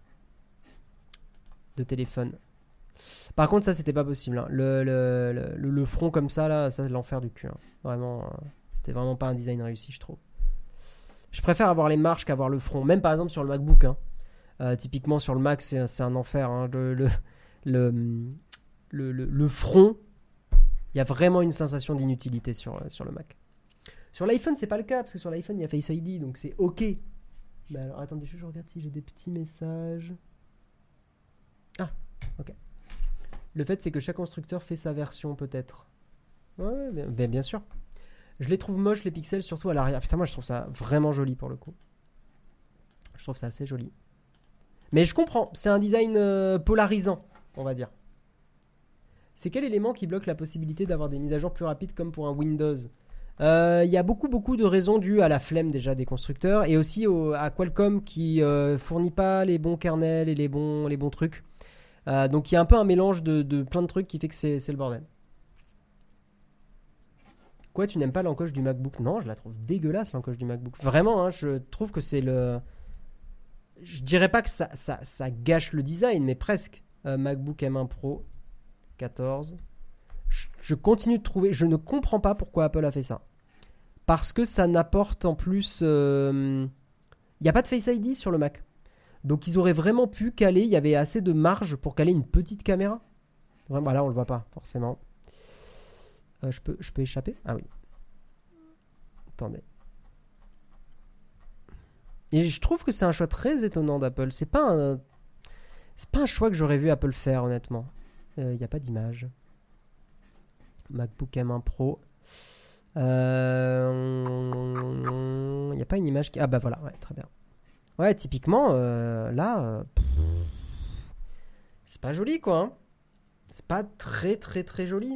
de téléphone. Par contre, ça, c'était pas possible. Hein. Le, le, le, le front comme ça, là, ça, c'est l'enfer du cul. Hein. Vraiment, euh, c'était vraiment pas un design réussi, je trouve. Je préfère avoir les marges qu'avoir le front. Même par exemple sur le MacBook. Hein. Euh, typiquement sur le Mac, c'est, c'est un enfer. Hein. Le, le, le, le, le, le front, il y a vraiment une sensation d'inutilité sur, sur le Mac. Sur l'iPhone, c'est pas le cas, parce que sur l'iPhone, il y a Face I D, donc c'est OK. Mais alors, attendez, je regarde si j'ai des petits messages. Ah, ok. Le fait, c'est que chaque constructeur fait sa version, peut-être. Ouais, bien, bien, bien sûr. Je les trouve moches, les pixels, surtout à l'arrière. Putain, moi, je trouve ça vraiment joli, pour le coup. Je trouve ça assez joli. Mais je comprends, c'est un design euh, polarisant, on va dire. C'est quel élément qui bloque la possibilité d'avoir des mises à jour plus rapides, comme pour un Windows ? Il euh, y a beaucoup, beaucoup de raisons dues à la flemme, déjà, des constructeurs, et aussi au, à Qualcomm, qui euh, fournit pas les bons kernels et les bons, les bons trucs. Euh, donc il y a un peu un mélange de, de plein de trucs qui fait que c'est, c'est le bordel. Quoi, tu n'aimes pas l'encoche du MacBook? Non, je la trouve dégueulasse, l'encoche du MacBook. Vraiment, hein, je trouve que c'est le... Je dirais pas que ça, ça, ça gâche le design, mais presque. Euh, MacBook M un Pro quatorze. Je, je continue de trouver... Je ne comprends pas pourquoi Apple a fait ça. Parce que ça n'apporte en plus... Il euh, n'y a pas de Face I D sur le Mac. Donc ils auraient vraiment pu caler, il y avait assez de marge pour caler une petite caméra. Vraiment, là on le voit pas forcément. Euh, je, peux, je peux échapper? Ah oui. Attendez. Et je trouve que c'est un choix très étonnant d'Apple. C'est pas un, c'est pas un choix que j'aurais vu Apple faire honnêtement. Il euh, n'y a pas d'image. MacBook M un Pro. Il euh, n'y a pas une image qui... Ah bah voilà, ouais, très bien. Ouais, typiquement, euh, là, euh, pff, c'est pas joli, quoi. Hein. C'est pas très, très, très joli.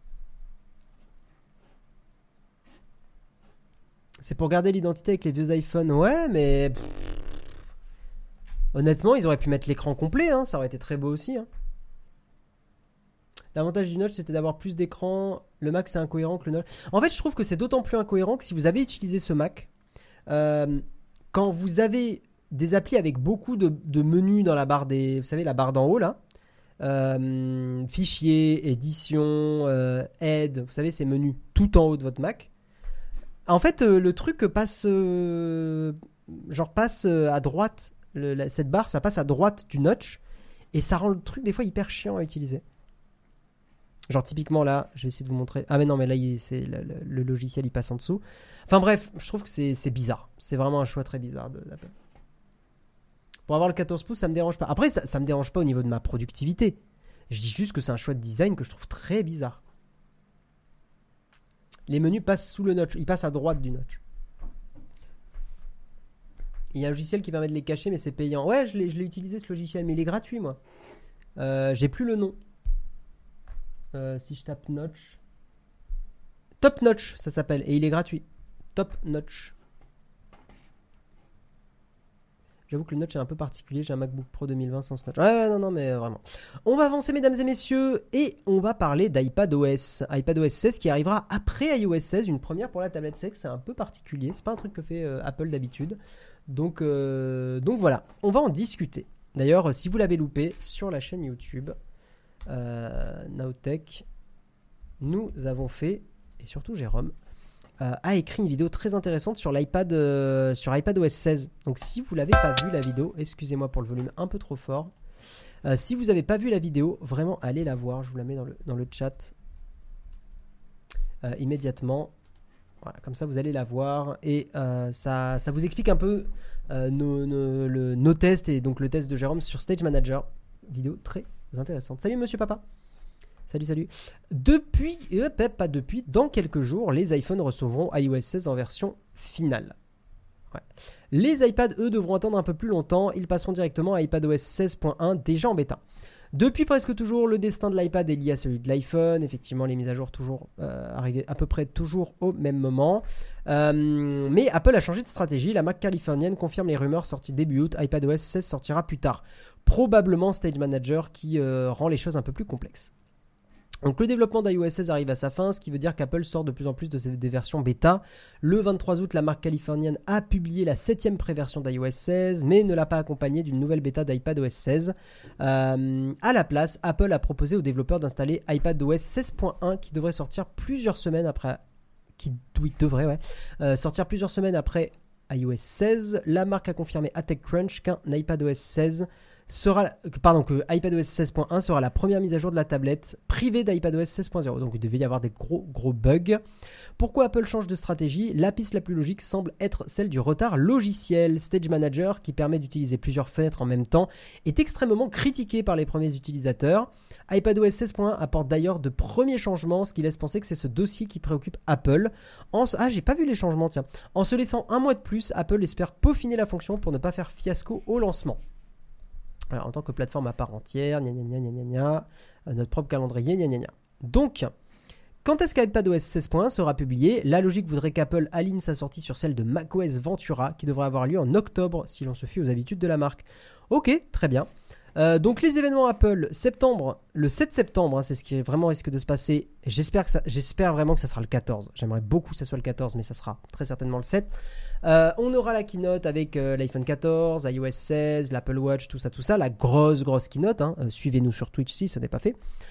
C'est pour garder l'identité avec les vieux iPhones. Ouais, mais... Pff, honnêtement, ils auraient pu mettre l'écran complet. Hein, ça aurait été très beau aussi. Hein. L'avantage du Notch, c'était d'avoir plus d'écran. Le Mac, c'est incohérent que le Notch. En fait, je trouve que c'est d'autant plus incohérent que si vous avez utilisé ce Mac... Euh, quand vous avez des applis avec beaucoup de, de menus dans la barre des... Vous savez, la barre d'en haut, là. Euh, fichiers, édition, euh, aide. Vous savez, ces menus tout en haut de votre Mac. En fait, euh, le truc passe... Euh, genre passe à droite. Le, la, cette barre, ça passe à droite du notch. Et ça rend le truc, des fois, hyper chiant à utiliser. Genre, typiquement, là, je vais essayer de vous montrer... Ah, mais non, mais là, il, c'est, le, le, le logiciel, il passe en dessous. Enfin, bref, je trouve que c'est, c'est bizarre. C'est vraiment un choix très bizarre de, d'Apple. Pour avoir le quatorze pouces, ça me dérange pas. Après, ça, ça me dérange pas au niveau de ma productivité. Je dis juste que c'est un choix de design que je trouve très bizarre. Les menus passent sous le notch. Ils passent à droite du notch. Il y a un logiciel qui permet de les cacher, mais c'est payant. Ouais, je l'ai, je l'ai utilisé, ce logiciel, mais il est gratuit, moi. Euh, j'ai plus le nom. Euh, si je tape Notch. Top Notch, ça s'appelle. Et il est gratuit. Top Notch. J'avoue que le notch est un peu particulier. J'ai un MacBook Pro deux mille vingt sans ce notch. Ouais, ouais, non, non, mais euh, vraiment. On va avancer, mesdames et messieurs, et on va parler d'iPadOS. iPadOS seize qui arrivera après iOS seize. Une première pour la tablette seize. C'est un peu particulier. C'est pas un truc que fait euh, Apple d'habitude. Donc, euh, donc voilà, on va en discuter. D'ailleurs, si vous l'avez loupé, sur la chaîne YouTube euh, Nowtech, nous avons fait, et surtout Jérôme, Euh, a écrit une vidéo très intéressante sur l'iPad, euh, sur iPadOS seize. Donc si vous l'avez pas vu la vidéo, excusez-moi pour le volume un peu trop fort. Euh, si vous n'avez pas vu la vidéo, vraiment allez la voir. Je vous la mets dans le, dans le chat euh, immédiatement. Voilà, comme ça vous allez la voir et euh, ça, ça vous explique un peu euh, nos, nos, le, nos tests et donc le test de Jérôme sur Stage Manager. Vidéo très intéressante. Salut Monsieur Papa. Salut, salut. Depuis, euh, pas depuis, dans quelques jours, les iPhones recevront iOS seize en version finale. Ouais. Les iPads, eux, devront attendre un peu plus longtemps. Ils passeront directement à iPadOS seize point un, déjà en bêta. Depuis presque toujours, le destin de l'iPad est lié à celui de l'iPhone. Effectivement, les mises à jour toujours euh, arrivées à peu près toujours au même moment. Euh, mais Apple a changé de stratégie. La Mac californienne confirme les rumeurs sorties début août. iPadOS seize sortira plus tard. Probablement Stage Manager qui euh, rend les choses un peu plus complexes. Donc le développement d'iOS seize arrive à sa fin, ce qui veut dire qu'Apple sort de plus en plus de ces, des versions bêta. Le vingt-trois août, la marque californienne a publié la septième préversion d'iOS seize, mais ne l'a pas accompagnée d'une nouvelle bêta d'iPadOS seize. Euh, à la place, Apple a proposé aux développeurs d'installer iPadOS seize point un qui devrait sortir plusieurs semaines après... Qui oui, devrait, ouais. Euh, sortir plusieurs semaines après iOS seize. La marque a confirmé à TechCrunch qu'un iPadOS seize... Sera, pardon, que iPadOS seize point un sera la première mise à jour de la tablette privée d'iPadOS seize point zéro. Donc il devait y avoir des gros gros bugs. Pourquoi Apple change de stratégie ? La piste la plus logique semble être celle du retard logiciel. Stage Manager, qui permet d'utiliser plusieurs fenêtres en même temps, est extrêmement critiqué par les premiers utilisateurs. iPadOS seize point un apporte d'ailleurs de premiers changements, ce qui laisse penser que c'est ce dossier qui préoccupe Apple. En... Ah, j'ai pas vu les changements, tiens. En se laissant un mois de plus, Apple espère peaufiner la fonction pour ne pas faire fiasco au lancement. Alors, en tant que plateforme à part entière, gna gna gna gna gna gna, euh, notre propre calendrier, gna gna gna. Donc, quand est-ce qu'iPadOS seize point un sera publié ? La logique voudrait qu'Apple aligne sa sortie sur celle de macOS Ventura, qui devrait avoir lieu en octobre, si l'on se fie aux habitudes de la marque. Ok, très bien. Euh, donc les événements Apple, septembre, le sept septembre, hein, c'est ce qui vraiment risque de se passer. J'espère, que ça, j'espère vraiment que ça sera le quatorze. J'aimerais beaucoup que ça soit le quatorze, mais ça sera très certainement le sept. Euh, on aura la keynote avec euh, l'iPhone quatorze, iOS seize, l'Apple Watch, tout ça, tout ça. La grosse, grosse keynote. Hein. Euh, suivez-nous sur Twitch si ce n'est pas fait.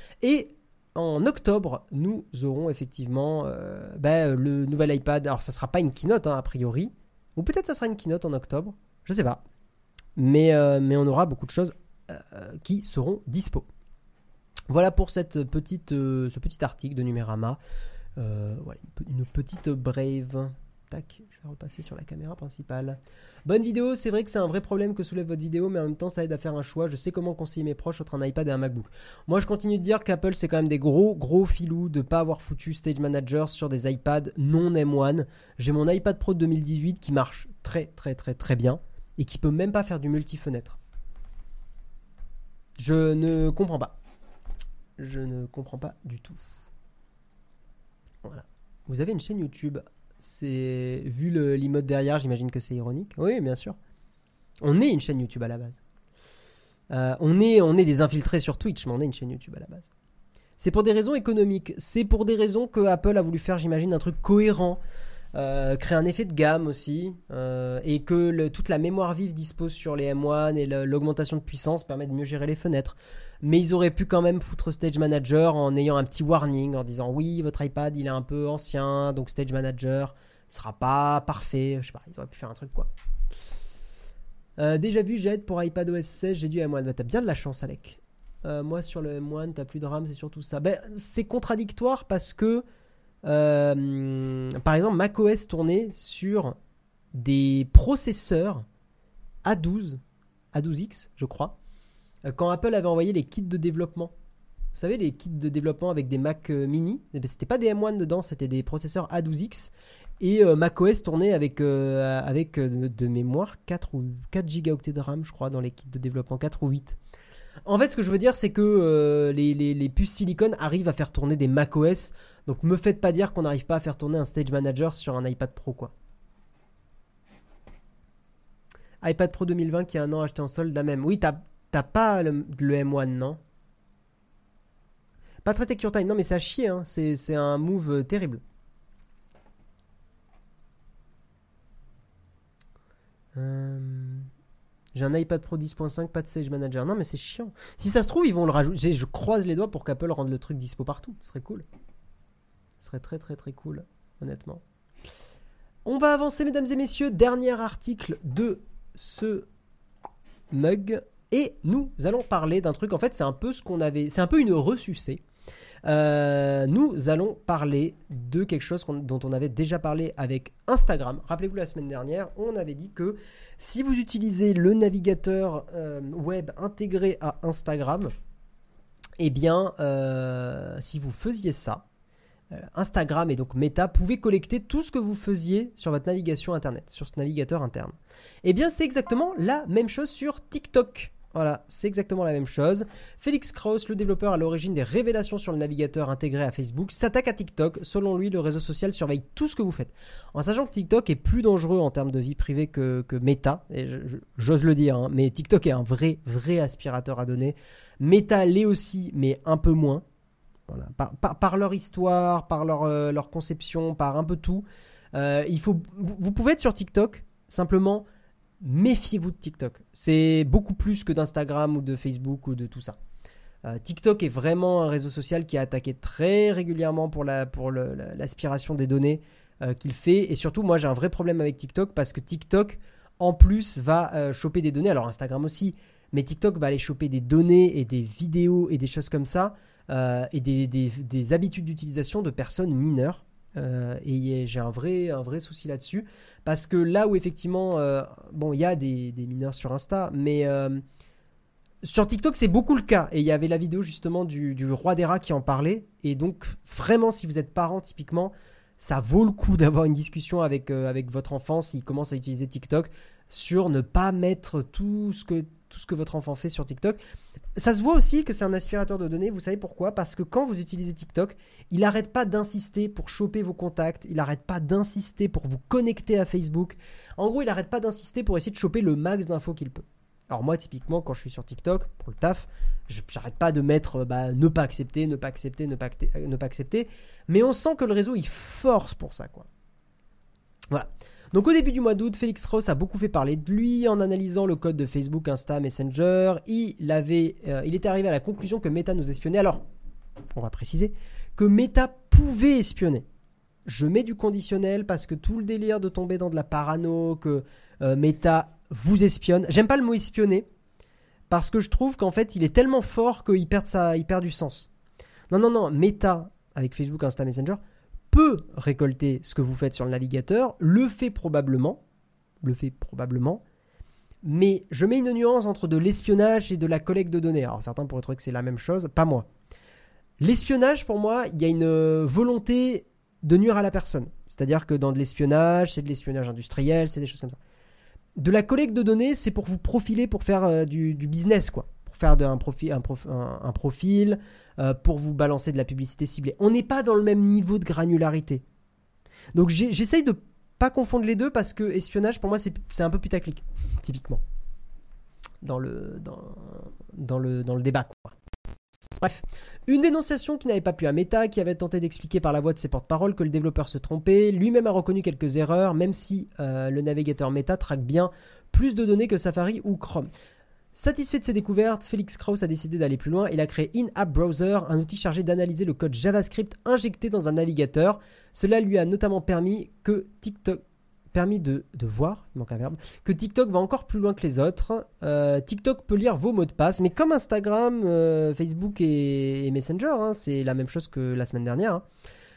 Et en octobre, nous aurons effectivement euh, bah, le nouvel iPad. Alors ça ne sera pas une keynote, hein, a priori. Ou peut-être ça sera une keynote en octobre. Je ne sais pas. Mais, euh, mais on aura beaucoup de choses Euh, qui seront dispo. Voilà pour cette petite, euh, ce petit article de Numérama. Euh, voilà, une, une petite brève. Tac, je vais repasser sur la caméra principale. Bonne vidéo, c'est vrai que c'est un vrai problème que soulève votre vidéo, mais en même temps ça aide à faire un choix. Je sais comment conseiller mes proches entre un iPad et un MacBook. Moi je continue de dire qu'Apple c'est quand même des gros gros filous de ne pas avoir foutu Stage Manager sur des iPads non M un. J'ai mon iPad Pro de deux mille dix-huit qui marche très très très très bien et qui peut même pas faire du multi-fenêtre. Je ne comprends pas. Je ne comprends pas du tout. Voilà. Vous avez une chaîne YouTube. C'est vu le, l'emote derrière, j'imagine que c'est ironique. Oui, bien sûr. On est une chaîne YouTube à la base. Euh, on, est, on est des infiltrés sur Twitch, mais on est une chaîne YouTube à la base. C'est pour des raisons économiques. C'est pour des raisons que Apple a voulu faire, j'imagine, un truc cohérent. Euh, créer un effet de gamme aussi, euh, et que le, toute la mémoire vive dispose sur les M un et le, l'augmentation de puissance permet de mieux gérer les fenêtres. Mais ils auraient pu quand même foutre Stage Manager en ayant un petit warning, en disant oui, votre iPad il est un peu ancien, donc Stage Manager sera pas parfait. Je sais pas, ils auraient pu faire un truc quoi. Euh, déjà vu, j'ai hâte pour iPadOS seize, j'ai du M un. Bah, t'as bien de la chance, Alec. Euh, moi sur le M un, t'as plus de RAM, c'est surtout ça. Ben, c'est contradictoire parce que Euh, par exemple, macOS tournait sur des processeurs A douze, A douze X, je crois, quand Apple avait envoyé les kits de développement. Vous savez, les kits de développement avec des Mac mini, c'était pas des M un dedans, c'était des processeurs A douze X. Et euh, macOS tournait avec, euh, avec euh, de mémoire quatre, ou quatre gigaoctets de RAM, je crois, dans les kits de développement, quatre ou huit. En fait, ce que je veux dire, c'est que euh, les, les, les puces silicone arrivent à faire tourner des macOS. Donc, me faites pas dire qu'on n'arrive pas à faire tourner un Stage Manager sur un iPad Pro, quoi. iPad Pro deux mille vingt qui a un an acheté en solde, la même. Oui, t'as, t'as pas le, le M un, non? Pas très Take Your Time. Non, mais c'est à chier, hein. C'est, c'est un move euh, terrible. Euh... J'ai un iPad Pro dix point cinq, pas de Stage Manager. Non, mais c'est chiant. Si ça se trouve, ils vont le rajouter. Je croise les doigts pour qu'Apple rende le truc dispo partout. Ce serait cool. Ce serait très, très, très cool, honnêtement. On va avancer, mesdames et messieurs. Dernier article de ce mug. Et nous allons parler d'un truc. En fait, c'est un peu ce qu'on avait. C'est un peu une ressucée. Euh, nous allons parler de quelque chose qu'on, dont on avait déjà parlé avec Instagram. Rappelez-vous, la semaine dernière, on avait dit que si vous utilisez le navigateur euh, web intégré à Instagram, eh bien, euh, si vous faisiez ça, euh, Instagram et donc Meta pouvaient collecter tout ce que vous faisiez sur votre navigation Internet, sur ce navigateur interne. Eh bien, c'est exactement la même chose sur TikTok. Voilà, c'est exactement la même chose. Felix Krauss, le développeur à l'origine des révélations sur le navigateur intégré à Facebook, s'attaque à TikTok. Selon lui, le réseau social surveille tout ce que vous faites. En sachant que TikTok est plus dangereux en termes de vie privée que, que Meta, et je, je, j'ose le dire, hein, mais TikTok est un vrai, vrai aspirateur à données. Meta l'est aussi, mais un peu moins. Voilà. Par, par, par leur histoire, par leur, euh, leur conception, par un peu tout. Euh, il faut, vous, vous pouvez être sur TikTok, simplement... Méfiez-vous de TikTok. C'est beaucoup plus que d'Instagram ou de Facebook ou de tout ça. Euh, TikTok est vraiment un réseau social qui est attaqué très régulièrement pour, la, pour le, la, l'aspiration des données euh, qu'il fait. Et surtout, moi, j'ai un vrai problème avec TikTok parce que TikTok, en plus, va euh, choper des données. Alors, Instagram aussi, mais TikTok va aller choper des données et des vidéos et des choses comme ça euh, et des, des, des habitudes d'utilisation de personnes mineures. Euh, et j'ai un vrai, un vrai souci là-dessus parce que là où effectivement euh, bon, il y a des, des mineurs sur Insta, mais euh, sur TikTok c'est beaucoup le cas, et il y avait la vidéo justement du, du roi des rats qui en parlait. Et donc vraiment, si vous êtes parent typiquement, ça vaut le coup d'avoir une discussion avec, euh, avec votre enfant s'il commence à utiliser TikTok, sur ne pas mettre tout ce que, tout ce que votre enfant fait sur TikTok. Ça se voit aussi que c'est un aspirateur de données. Vous savez pourquoi? Parce que quand vous utilisez TikTok, il n'arrête pas d'insister pour choper vos contacts. Il n'arrête pas d'insister pour vous connecter à Facebook. En gros, il n'arrête pas d'insister pour essayer de choper le max d'infos qu'il peut. Alors moi, typiquement, quand je suis sur TikTok, pour le taf, je n'arrête pas de mettre bah, ne pas accepter, ne pas accepter, ne pas, acter, ne pas accepter. Mais on sent que le réseau, il force pour ça, quoi. Voilà. Donc au début du mois d'août, Felix Krauss a beaucoup fait parler de lui en analysant le code de Facebook, Insta, Messenger. Il, avait, euh, il était arrivé à la conclusion que Meta nous espionnait. Alors, on va préciser que Meta pouvait espionner. Je mets du conditionnel parce que tout le délire de tomber dans de la parano, que euh, Meta vous espionne. J'aime pas le mot espionner parce que je trouve qu'en fait, il est tellement fort qu'il perd, sa, il perd du sens. Non, non, non, Meta, avec Facebook, Insta, Messenger, peut récolter ce que vous faites sur le navigateur, le fait probablement, le fait probablement, mais je mets une nuance entre de l'espionnage et de la collecte de données. Alors certains pourraient trouver que c'est la même chose, pas moi. L'espionnage, pour moi, il y a une volonté de nuire à la personne. C'est-à-dire que dans de l'espionnage, c'est de l'espionnage industriel, c'est des choses comme ça. De la collecte de données, c'est pour vous profiler, pour faire euh, du, du business, quoi. Pour faire de, un, profi, un, prof, un, un profil, euh, pour vous balancer de la publicité ciblée. On n'est pas dans le même niveau de granularité. Donc j'ai, j'essaye de pas confondre les deux parce que espionnage, pour moi, c'est, c'est un peu putaclic, typiquement, dans le, dans, dans le, dans le débat, quoi. Bref, une dénonciation qui n'avait pas plu à Meta, qui avait tenté d'expliquer par la voix de ses porte-paroles que le développeur se trompait. Lui-même a reconnu quelques erreurs, même si euh, le navigateur Meta traque bien plus de données que Safari ou Chrome. Satisfait de ses découvertes, Felix Krauss a décidé d'aller plus loin. Il a créé In-App Browser, un outil chargé d'analyser le code JavaScript injecté dans un navigateur. Cela lui a notamment permis que TikTok... permis de, de voir, il manque un verbe, que TikTok va encore plus loin que les autres. Euh, TikTok peut lire vos mots de passe, mais comme Instagram, euh, Facebook et, et Messenger, hein, c'est la même chose que la semaine dernière. Hein.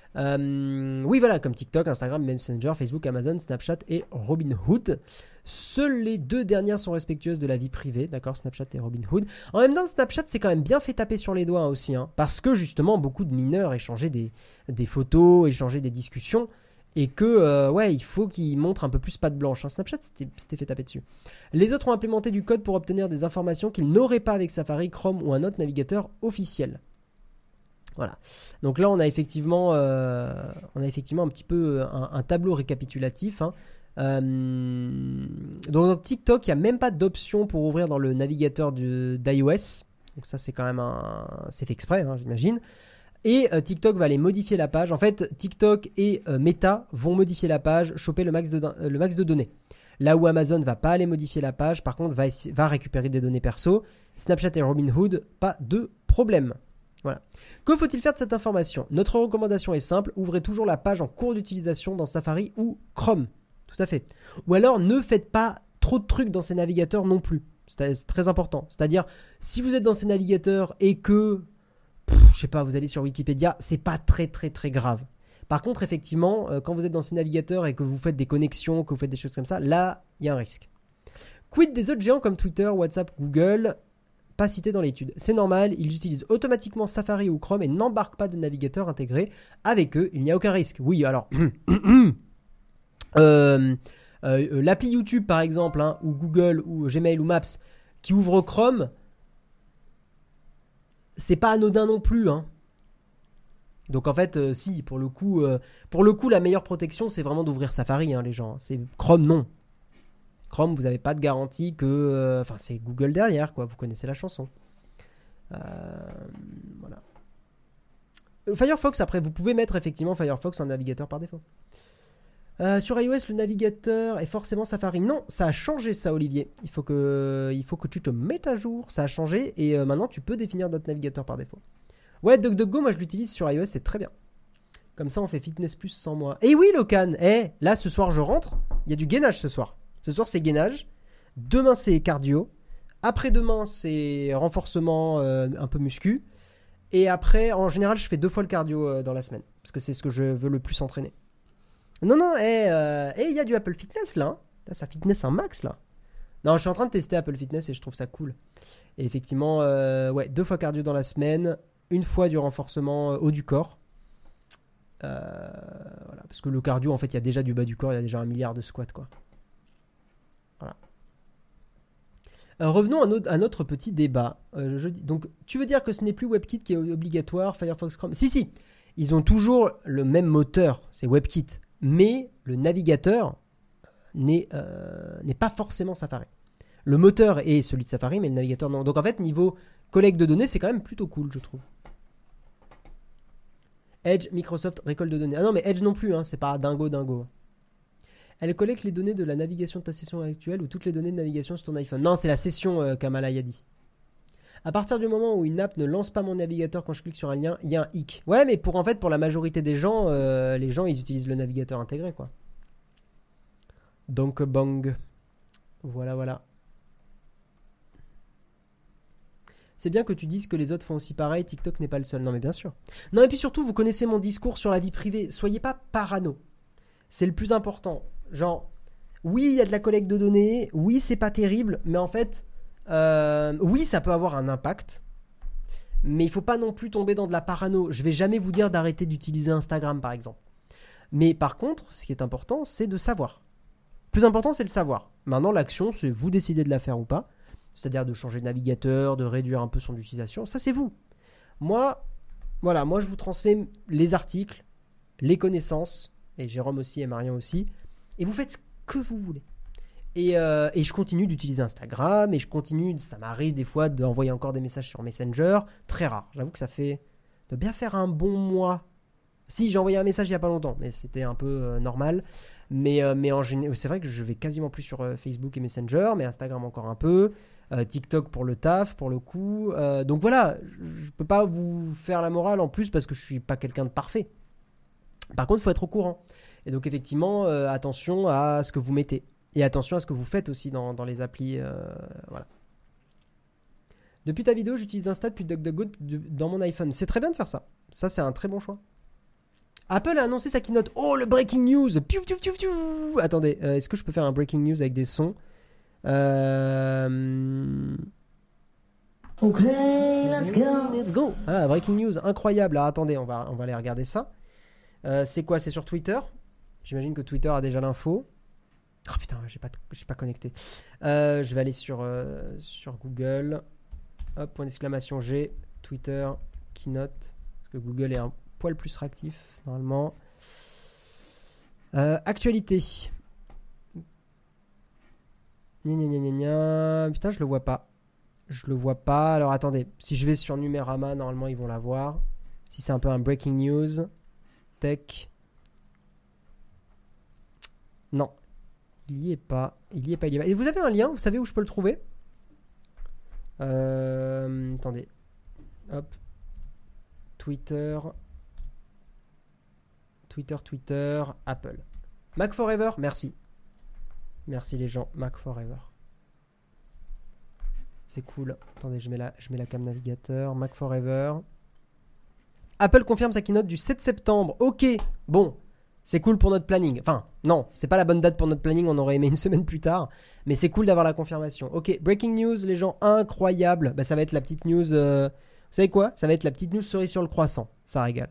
Euh, oui, voilà, comme TikTok, Instagram, Messenger, Facebook, Amazon, Snapchat et Robinhood. Seules les deux dernières sont respectueuses de la vie privée, d'accord, Snapchat et Robinhood. En même temps, Snapchat s'est quand même bien fait taper sur les doigts aussi, hein, parce que justement, beaucoup de mineurs échangeaient des, des photos, échangeaient des discussions. Et que, euh, ouais, il faut qu'il montre un peu plus patte blanche. Hein. Snapchat s'était, s'était fait taper dessus. Les autres ont implémenté du code pour obtenir des informations qu'ils n'auraient pas avec Safari, Chrome ou un autre navigateur officiel. Voilà. Donc là, on a effectivement, euh, on a effectivement un petit peu un, un tableau récapitulatif. Hein. Euh, donc dans TikTok, il n'y a même pas d'option pour ouvrir dans le navigateur du, d'iOS. Donc ça, c'est quand même un... C'est fait exprès, hein, j'imagine. Et euh, TikTok va aller modifier la page. En fait, TikTok et euh, Meta vont modifier la page, choper le max de, euh, le max de données. Là où Amazon va pas aller modifier la page, par contre, va, va récupérer des données perso. Snapchat et Robinhood, pas de problème. Voilà. Que faut-il faire de cette information ? Notre recommandation est simple, ouvrez toujours la page en cours d'utilisation dans Safari ou Chrome. Tout à fait. Ou alors, ne faites pas trop de trucs dans ces navigateurs non plus. C'est, c'est très important. C'est-à-dire, si vous êtes dans ces navigateurs et que... je sais pas, vous allez sur Wikipédia, c'est pas très très très grave. Par contre, effectivement, euh, quand vous êtes dans ces navigateurs et que vous faites des connexions, que vous faites des choses comme ça, là, il y a un risque. Quid des autres géants comme Twitter, WhatsApp, Google, pas cités dans l'étude. C'est normal, ils utilisent automatiquement Safari ou Chrome et n'embarquent pas de navigateur intégré. Avec eux, il n'y a aucun risque. Oui, alors... euh, euh, l'appli YouTube, par exemple, hein, ou Google, ou Gmail, ou Maps, qui ouvre Chrome... c'est pas anodin non plus, hein. Donc en fait, euh, si, pour le coup, euh, pour le coup, la meilleure protection, c'est vraiment d'ouvrir Safari, hein, les gens. C'est Chrome, non. Chrome, vous n'avez pas de garantie que, enfin, euh, c'est Google derrière, quoi. Vous connaissez la chanson. Euh, voilà. Firefox, après, vous pouvez mettre effectivement Firefox en navigateur par défaut. Euh, sur iOS, le navigateur est forcément Safari. Non, ça a changé ça, Olivier. Il faut que, il faut que tu te mettes à jour. Ça a changé et euh, maintenant tu peux définir notre navigateur par défaut. Ouais, DuckDuckGo, moi je l'utilise sur iOS, c'est très bien. Comme ça, on fait Fitness Plus sans moi. Et oui, Locan, eh, là ce soir je rentre. Il y a du gainage ce soir. Ce soir c'est gainage. Demain c'est cardio. Après-demain c'est renforcement euh, un peu muscu. Et après, en général, je fais deux fois le cardio euh, dans la semaine parce que c'est ce que je veux le plus entraîner. Non, non, il eh, euh, eh, y a du Apple Fitness là, hein. Là, ça fitness un max là. Non, je suis en train de tester Apple Fitness et je trouve ça cool. Et effectivement, euh, ouais, deux fois cardio dans la semaine, une fois du renforcement euh, haut du corps. Euh, voilà, parce que le cardio, en fait, il y a déjà du bas du corps, il y a déjà un milliard de squats, quoi. Voilà. Euh, revenons à, no- à notre petit débat. Euh, je dis, donc, tu veux dire que ce n'est plus WebKit qui est obligatoire, Firefox, Chrome ? Si, si, ils ont toujours le même moteur, c'est WebKit. Mais le navigateur n'est, euh, n'est pas forcément Safari. Le moteur est celui de Safari, mais le navigateur non. Donc en fait, niveau collecte de données, c'est quand même plutôt cool, je trouve. Edge, Microsoft, récolte de données. Ah non, mais Edge non plus, hein, c'est pas dingo dingo. Elle collecte les données de la navigation de ta session actuelle ou toutes les données de navigation sur ton iPhone. Non, c'est la session, euh, Kamala Yadi. À partir du moment où une app ne lance pas mon navigateur quand je clique sur un lien, il y a un hic. Ouais, mais pour en fait, pour la majorité des gens, euh, les gens, ils utilisent le navigateur intégré, quoi. Donc, bang. Voilà, voilà. C'est bien que tu dises que les autres font aussi pareil, TikTok n'est pas le seul. Non, mais bien sûr. Non, et puis surtout, vous connaissez mon discours sur la vie privée. Soyez pas parano. C'est le plus important. Genre, oui, il y a de la collecte de données. Oui, c'est pas terrible, mais en fait... Euh, oui, ça peut avoir un impact, mais il faut pas non plus tomber dans de la parano. Je vais jamais vous dire d'arrêter d'utiliser Instagram, par exemple. Mais par contre, ce qui est important, c'est de savoir. Le plus important, c'est le savoir. Maintenant, l'action, c'est vous décidez de la faire ou pas. C'est-à-dire de changer de navigateur, de réduire un peu son utilisation. Ça, c'est vous. Moi, voilà, moi, je vous transmets les articles, les connaissances, et Jérôme aussi et Marion aussi, et vous faites ce que vous voulez. Et, euh, et je continue d'utiliser Instagram et je continue, ça m'arrive des fois d'envoyer encore des messages sur Messenger, très rare. J'avoue que ça fait de bien faire un bon mois. Si, j'ai envoyé un message il n'y a pas longtemps, mais c'était un peu euh, normal. Mais, euh, mais en général, c'est vrai que je vais quasiment plus sur euh, Facebook et Messenger, mais Instagram encore un peu. Euh, TikTok pour le taf, pour le coup. Euh, donc voilà, je ne peux pas vous faire la morale en plus parce que je ne suis pas quelqu'un de parfait. Par contre, il faut être au courant. Et donc effectivement, euh, attention à ce que vous mettez. Et attention à ce que vous faites aussi dans, dans les applis. Euh, voilà. Depuis ta vidéo, j'utilise Insta depuis DuckDuckGo dans mon iPhone. C'est très bien de faire ça. Ça, c'est un très bon choix. Apple a annoncé sa keynote. Oh, le breaking news. Piou, piou, piou, piou. Attendez, euh, est-ce que je peux faire un breaking news avec des sons euh... Ok, let's go. Let's go. Ah, breaking news, incroyable. Ah, attendez, on va, on va aller regarder ça. Euh, c'est quoi? C'est sur Twitter? J'imagine que Twitter a déjà l'info. Oh putain, j'ai pas, je suis pas connecté. Euh, je vais aller sur, euh, sur Google. Hop, point d'exclamation G, Twitter, Keynote. Parce que Google est un poil plus réactif, normalement. Euh, actualité. Gna gna gna gna gna. Putain, je le vois pas. Je le vois pas. Alors attendez, si je vais sur Numérama, normalement ils vont l'avoir. Si c'est un peu un breaking news. Tech. Non. Il y est pas. Il y est pas, il y est pas. Et vous avez un lien? Vous savez où je peux le trouver? euh, Attendez. Hop. Twitter. Twitter, Twitter. Apple. Mac Forever, merci. Merci les gens. Mac Forever. C'est cool. Attendez, je mets la, je mets la cam navigateur. Mac Forever. Apple confirme sa keynote du sept septembre. Ok. Bon. C'est cool pour notre planning. Enfin, non, c'est pas la bonne date pour notre planning. On aurait aimé une semaine plus tard. Mais c'est cool d'avoir la confirmation. Ok, breaking news, les gens, incroyable. Bah, ça va être la petite news... Euh... Vous savez quoi? Ça va être la petite news cerise sur le croissant. Ça régale.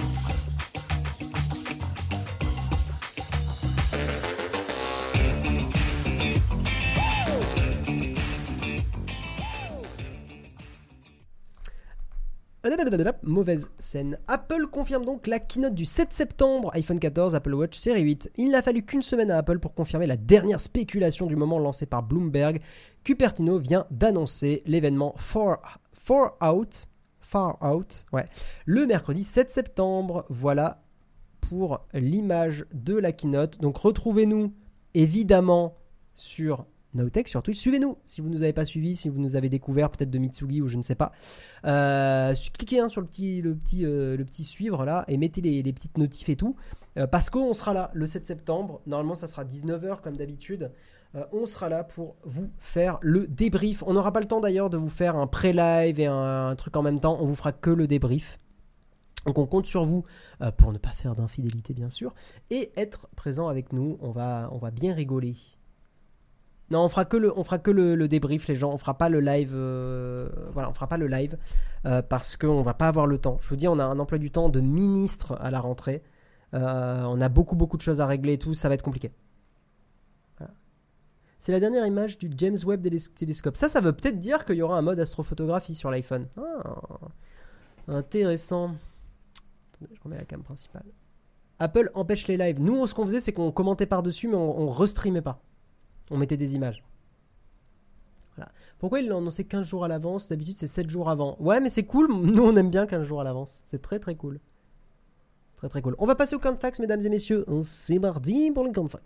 Mauvaise scène. Apple confirme donc la keynote du sept septembre, iPhone quatorze, Apple Watch Série huit. Il n'a fallu qu'une semaine à Apple pour confirmer la dernière spéculation du moment lancée par Bloomberg. Cupertino vient d'annoncer l'événement Far, Far Out, Far Out, ouais, le mercredi sept septembre. Voilà pour l'image de la keynote. Donc retrouvez-nous évidemment sur Nowtech sur Twitch. Suivez-nous si vous ne nous avez pas suivis, si vous nous avez découvert peut-être de Mitsugi ou je ne sais pas. Euh, cliquez hein, sur le petit, le, petit, euh, le petit suivre là et mettez les, les petites notifs et tout. Euh, parce qu'on sera là le sept septembre. Normalement, ça sera dix-neuf heures comme d'habitude. Euh, on sera là pour vous faire le débrief. On n'aura pas le temps d'ailleurs de vous faire un pré-live et un, un truc en même temps. On vous fera que le débrief. Donc on compte sur vous euh, pour ne pas faire d'infidélité bien sûr et être présent avec nous. On va, on va bien rigoler. Non, on fera que le, on fera que le, le débrief, les gens. On fera pas le live. Euh, voilà, on fera pas le live euh, parce qu'on va pas avoir le temps. Je vous dis, on a un emploi du temps de ministre à la rentrée. Euh, on a beaucoup, beaucoup de choses à régler et tout. Ça va être compliqué. Voilà. C'est la dernière image du James Webb Télescope. Ça, ça veut peut-être dire qu'il y aura un mode astrophotographie sur l'iPhone. Ah, intéressant. Attendez, je remets la cam principale. Apple empêche les lives. Nous, ce qu'on faisait, c'est qu'on commentait par-dessus, mais on, on restreamait pas. On mettait des images. Voilà. Pourquoi il l'a annoncé quinze jours à l'avance? D'habitude, c'est sept jours avant. Ouais, mais c'est cool. Nous, on aime bien quinze jours à l'avance. C'est très, très cool. Très, très cool. On va passer au camp de fax, mesdames et messieurs. C'est mardi pour le camp de fax.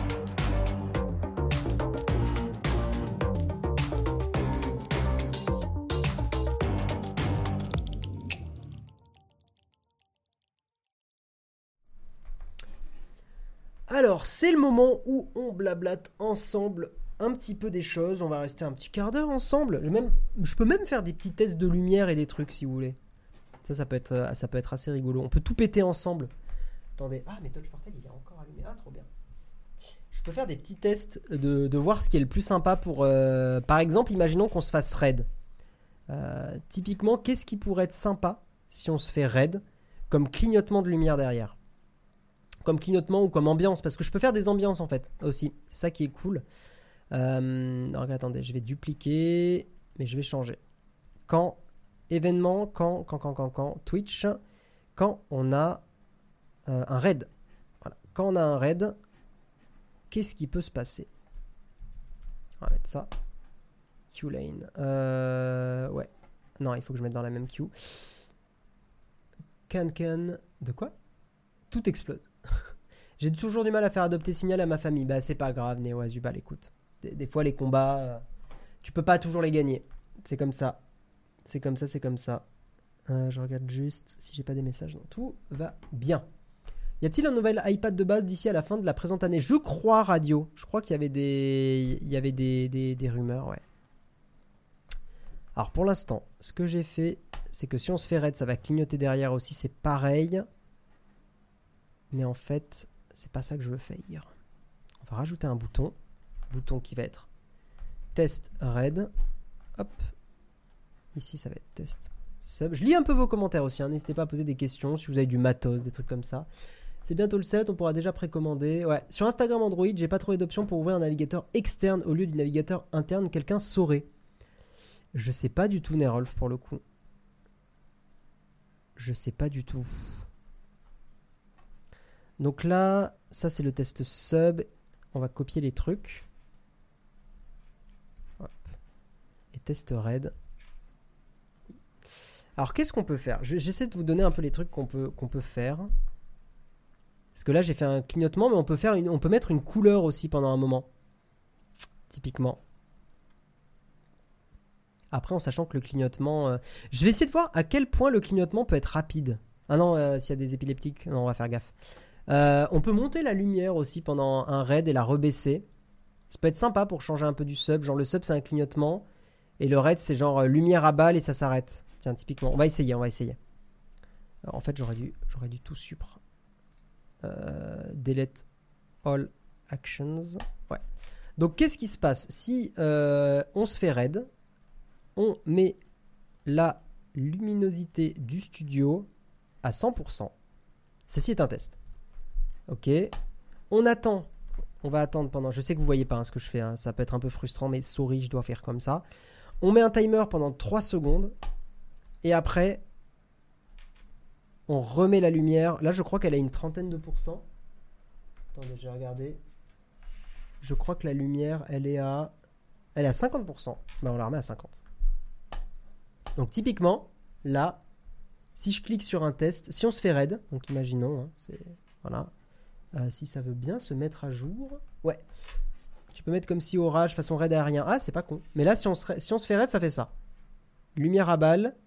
Alors, c'est le moment où on blablate ensemble un petit peu des choses. On va rester un petit quart d'heure ensemble. Même, je peux même faire des petits tests de lumière et des trucs si vous voulez. Ça, ça peut être, ça peut être assez rigolo. On peut tout péter ensemble. Attendez. Ah, mais Touch Portal, il est encore allumé. Ah, trop bien. Je peux faire des petits tests de, de voir ce qui est le plus sympa pour... Euh, par exemple, imaginons qu'on se fasse raid. Euh, typiquement, qu'est-ce qui pourrait être sympa si on se fait raid comme clignotement de lumière derrière? Comme clignotement ou comme ambiance, parce que je peux faire des ambiances en fait aussi, c'est ça qui est cool. Euh, non, attendez, je vais dupliquer, mais je vais changer. Quand, événement, quand, quand, quand, quand, quand, Twitch, quand on a euh, un raid. Voilà. Quand on a un raid, qu'est-ce qui peut se passer? On va mettre ça. Q-Lane. Euh, ouais. Non, il faut que je mette dans la même queue. Can, can. De quoi? Tout explose. J'ai toujours du mal à faire adopter Signal à ma famille. Bah, c'est pas grave, Néo Azubal, écoute. Des, des fois, les combats, euh, tu peux pas toujours les gagner. C'est comme ça. C'est comme ça, c'est comme ça. Euh, je regarde juste si j'ai pas des messages. Non, tout va bien. Y a-t-il un nouvel iPad de base d'ici à la fin de la présente année? Je crois, Radio. Je crois qu'il y avait des, il y avait des, des, des rumeurs, ouais. Alors, pour l'instant, ce que j'ai fait, c'est que si on se fait raid, ça va clignoter derrière aussi. C'est pareil. Mais en fait, c'est pas ça que je veux faire. On va rajouter un bouton. Bouton qui va être test raid. Hop. Ici, ça va être test sub. Je lis un peu vos commentaires aussi. Hein. N'hésitez pas à poser des questions si vous avez du matos, des trucs comme ça. C'est bientôt le sept, on pourra déjà précommander. Ouais, sur Instagram Android, j'ai pas trouvé d'option pour ouvrir un navigateur externe au lieu du navigateur interne. Quelqu'un saurait. Je sais pas du tout, Nerolf, pour le coup. Je sais pas du tout. Donc là, ça c'est le test sub. On va copier les trucs. Hop. Et test raid. Alors qu'est-ce qu'on peut faire? J'essaie de vous donner un peu les trucs qu'on peut, qu'on peut faire. Parce que là j'ai fait un clignotement, mais on peut, faire une, on peut mettre une couleur aussi pendant un moment. Typiquement. Après en sachant que le clignotement... Euh... Je vais essayer de voir à quel point le clignotement peut être rapide. Ah non, euh, s'il y a des épileptiques, non, on va faire gaffe. Euh, on peut monter la lumière aussi pendant un raid et la rebaisser. Ça peut être sympa pour changer un peu du sub. Genre le sub c'est un clignotement. Et le raid c'est genre euh, lumière à balle et ça s'arrête. Tiens, typiquement. On va essayer, on va essayer. Alors, en fait j'aurais dû, j'aurais dû tout supr. Euh, delete all actions. Ouais. Donc qu'est-ce qui se passe si euh, on se fait raid, on met la luminosité du studio à cent pour cent. Ceci est un test. Ok. On attend. On va attendre pendant... Je sais que vous voyez pas hein, ce que je fais. Hein. Ça peut être un peu frustrant, mais sorry, je dois faire comme ça. On met un timer pendant trois secondes. Et après... On remet la lumière. Là, je crois qu'elle a une trentaine de pourcents. Attendez, je vais regarder. Je crois que la lumière, elle est à... Elle est à cinquante pour cent. Ben, on la remet à cinquante. Donc, typiquement, là, si je clique sur un test, si on se fait raid, donc imaginons, hein, c'est... Voilà. Euh, si ça veut bien se mettre à jour. Ouais. Tu peux mettre comme si orage, façon raid aérien. Ah, c'est pas con. Mais là, si on se, si on se fait raid, ça fait ça. Lumière à balle.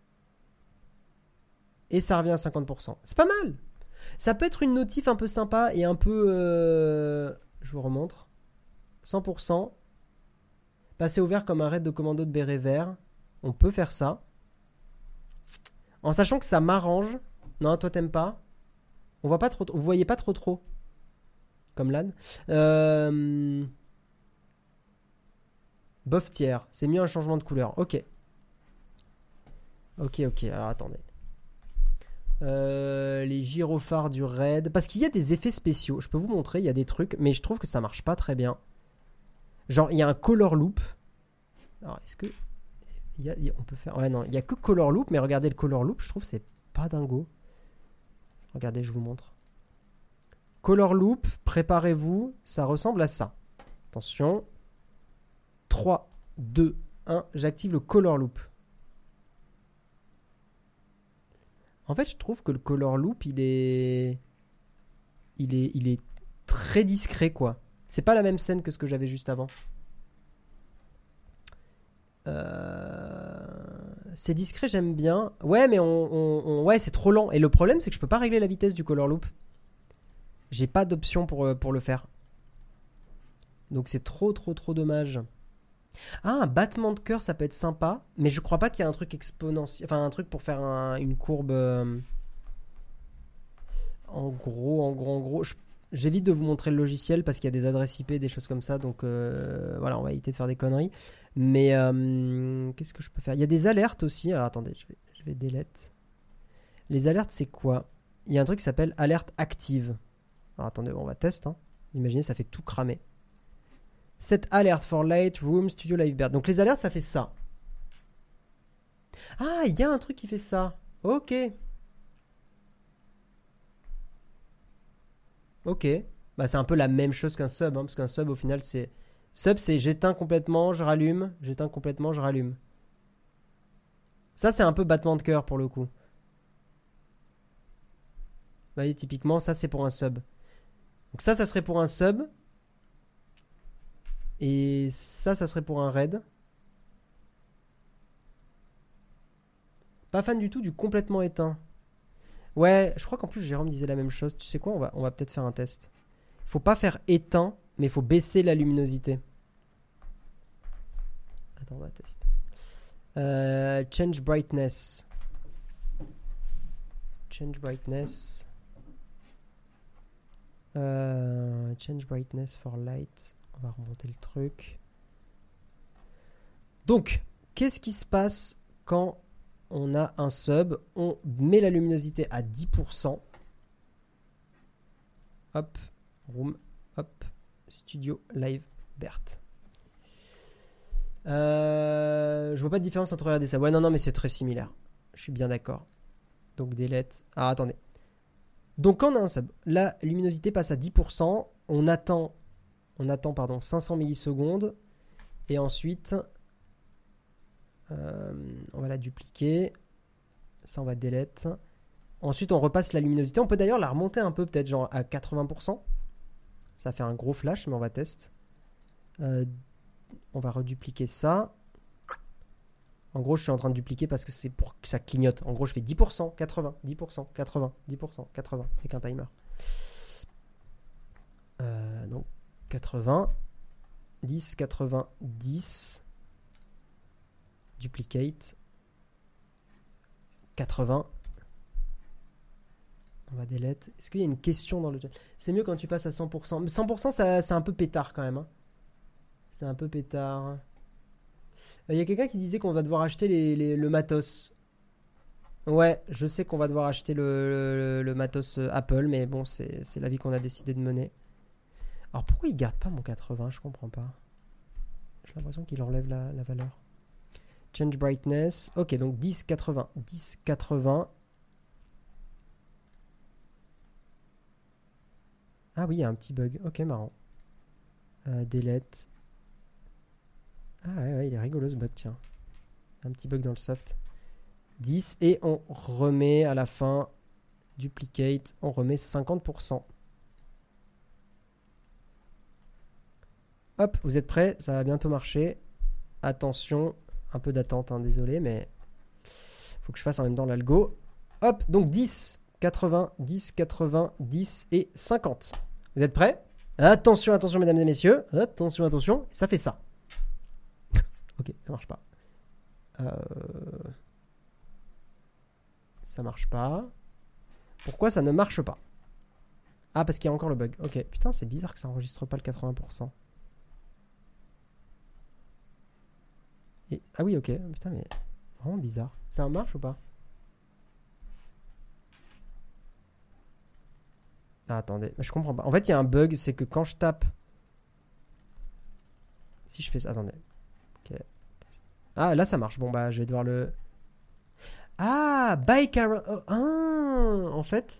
Et ça revient à cinquante pour cent. C'est pas mal. Ça peut être une notif un peu sympa et un peu... Euh... Je vous remontre. cent pour cent. Passer au vert comme un raid de commando de béret vert. On peut faire ça. En sachant que ça m'arrange. Non, toi t'aimes pas. On voit pas trop... Vous voyez pas trop trop. Comme l'âne. Euh... Bof tiers. C'est mieux un changement de couleur. Ok. Ok, ok. Alors attendez. Euh, les gyrophares du raid. Parce qu'il y a des effets spéciaux. Je peux vous montrer, il y a des trucs, mais je trouve que ça marche pas très bien. Genre, il y a un color loop. Alors, est-ce que... Il y a, il y a, on peut faire... Ouais, non, il y a que color loop, mais regardez le color loop, je trouve que c'est pas dingo. Regardez, je vous montre. Color loop, préparez-vous, ça ressemble à ça. Attention. trois, deux, un, j'active le color loop. En fait, je trouve que le color loop, il est... Il est, il est très discret, quoi. C'est pas la même scène que ce que j'avais juste avant. Euh... C'est discret, j'aime bien. Ouais, mais on, on, on... ouais, c'est trop lent. Et le problème, c'est que je peux pas régler la vitesse du color loop. J'ai pas d'option pour, pour le faire. Donc c'est trop, trop, trop dommage. Ah, un battement de cœur, ça peut être sympa. Mais je crois pas qu'il y a un truc exponentiel. Enfin, un truc pour faire un, une courbe. Euh... En gros, en gros, en gros. Je... J'évite de vous montrer le logiciel parce qu'il y a des adresses I P, des choses comme ça. Donc euh... voilà, on va éviter de faire des conneries. Mais euh... qu'est-ce que je peux faire? Il y a des alertes aussi. Alors attendez, je vais, je vais delete. Les alertes, c'est quoi? Il y a un truc qui s'appelle alerte active. Alors attendez, on va tester. Hein. Imaginez, ça fait tout cramer. Set alert for Lightroom Studio Livebird. Donc les alertes, ça fait ça. Ah, il y a un truc qui fait ça. Ok. Ok. Bah, c'est un peu la même chose qu'un sub. Hein, parce qu'un sub, au final, c'est... Sub, c'est j'éteins complètement, je rallume. J'éteins complètement, je rallume. Ça, c'est un peu battement de cœur pour le coup. Vous voyez, typiquement, ça, c'est pour un sub. Donc ça, ça serait pour un sub. Et ça, ça serait pour un raid. Pas fan du tout du complètement éteint. Ouais, je crois qu'en plus Jérôme disait la même chose. Tu sais quoi, on va, on va peut-être faire un test. Faut pas faire éteint, mais il faut baisser la luminosité. Attends, on va tester. Euh, change brightness. Change brightness. Euh, change brightness for light. On va remonter le truc. Donc, qu'est-ce qui se passe quand on a un sub? On met la luminosité à dix pour cent. hop, room, hop, studio live Bert. Euh, je vois pas de différence entre regarder ça. Ouais, non, non, mais c'est très similaire. Je suis bien d'accord. Donc, delete. Ah, attendez. Donc, quand on a un sub, la luminosité passe à dix pour cent. On attend, on attend pardon, cinq cents millisecondes. Et ensuite, euh, on va la dupliquer. Ça, on va delete. Ensuite, on repasse la luminosité. On peut d'ailleurs la remonter un peu, peut-être genre à quatre-vingts pour cent. Ça fait un gros flash, mais on va tester. Euh, on va redupliquer ça. En gros, je suis en train de dupliquer parce que c'est pour que ça clignote. En gros, je fais dix pour cent, quatre-vingts, dix pour cent, quatre-vingts, dix pour cent, quatre-vingts, avec un timer. Euh, donc, quatre-vingts, dix, quatre-vingts, dix. Duplicate. quatre-vingts. On va delete. Est-ce qu'il y a une question dans le chat? C'est mieux quand tu passes à cent pour cent. Mais cent pour cent, ça, c'est un peu pétard quand même. Hein. C'est un peu pétard. Il y a quelqu'un qui disait qu'on va devoir acheter les, les, le matos. Ouais, je sais qu'on va devoir acheter le, le, le matos Apple, mais bon, c'est, c'est la vie qu'on a décidé de mener. Alors pourquoi il garde pas mon quatre-vingts? Je comprends pas. J'ai l'impression qu'il enlève la, la valeur. Change brightness. Ok, donc dix, quatre-vingts. dix, quatre-vingts. Ah oui, il y a un petit bug. Ok, marrant. Euh, delete. Ah ouais, ouais, il est rigolo ce bug, tiens. Un petit bug dans le soft. dix et on remet à la fin. Duplicate. On remet cinquante pour cent. Hop, vous êtes prêts? Ça va bientôt marcher. Attention. Un peu d'attente, hein, désolé, mais faut que je fasse en même temps l'algo. Hop, donc dix, quatre-vingts, dix, quatre-vingts, dix et cinquante. Vous êtes prêts? Attention, attention, mesdames et messieurs. Attention, attention. Ça fait ça. Ok, ça marche pas. Euh... Ça marche pas. Pourquoi ça ne marche pas? Ah, parce qu'il y a encore le bug. Ok, putain, c'est bizarre que ça enregistre pas le quatre-vingts pour cent. Et... Ah oui, ok. Putain, mais vraiment bizarre. Ça marche ou pas? Ah, attendez, je comprends pas. En fait, il y a un bug, c'est que quand je tape... Si je fais ça... Attendez. Ok. Ah, là, ça marche. Bon, bah, je vais devoir le... Ah, bike around... Oh, ah, en fait...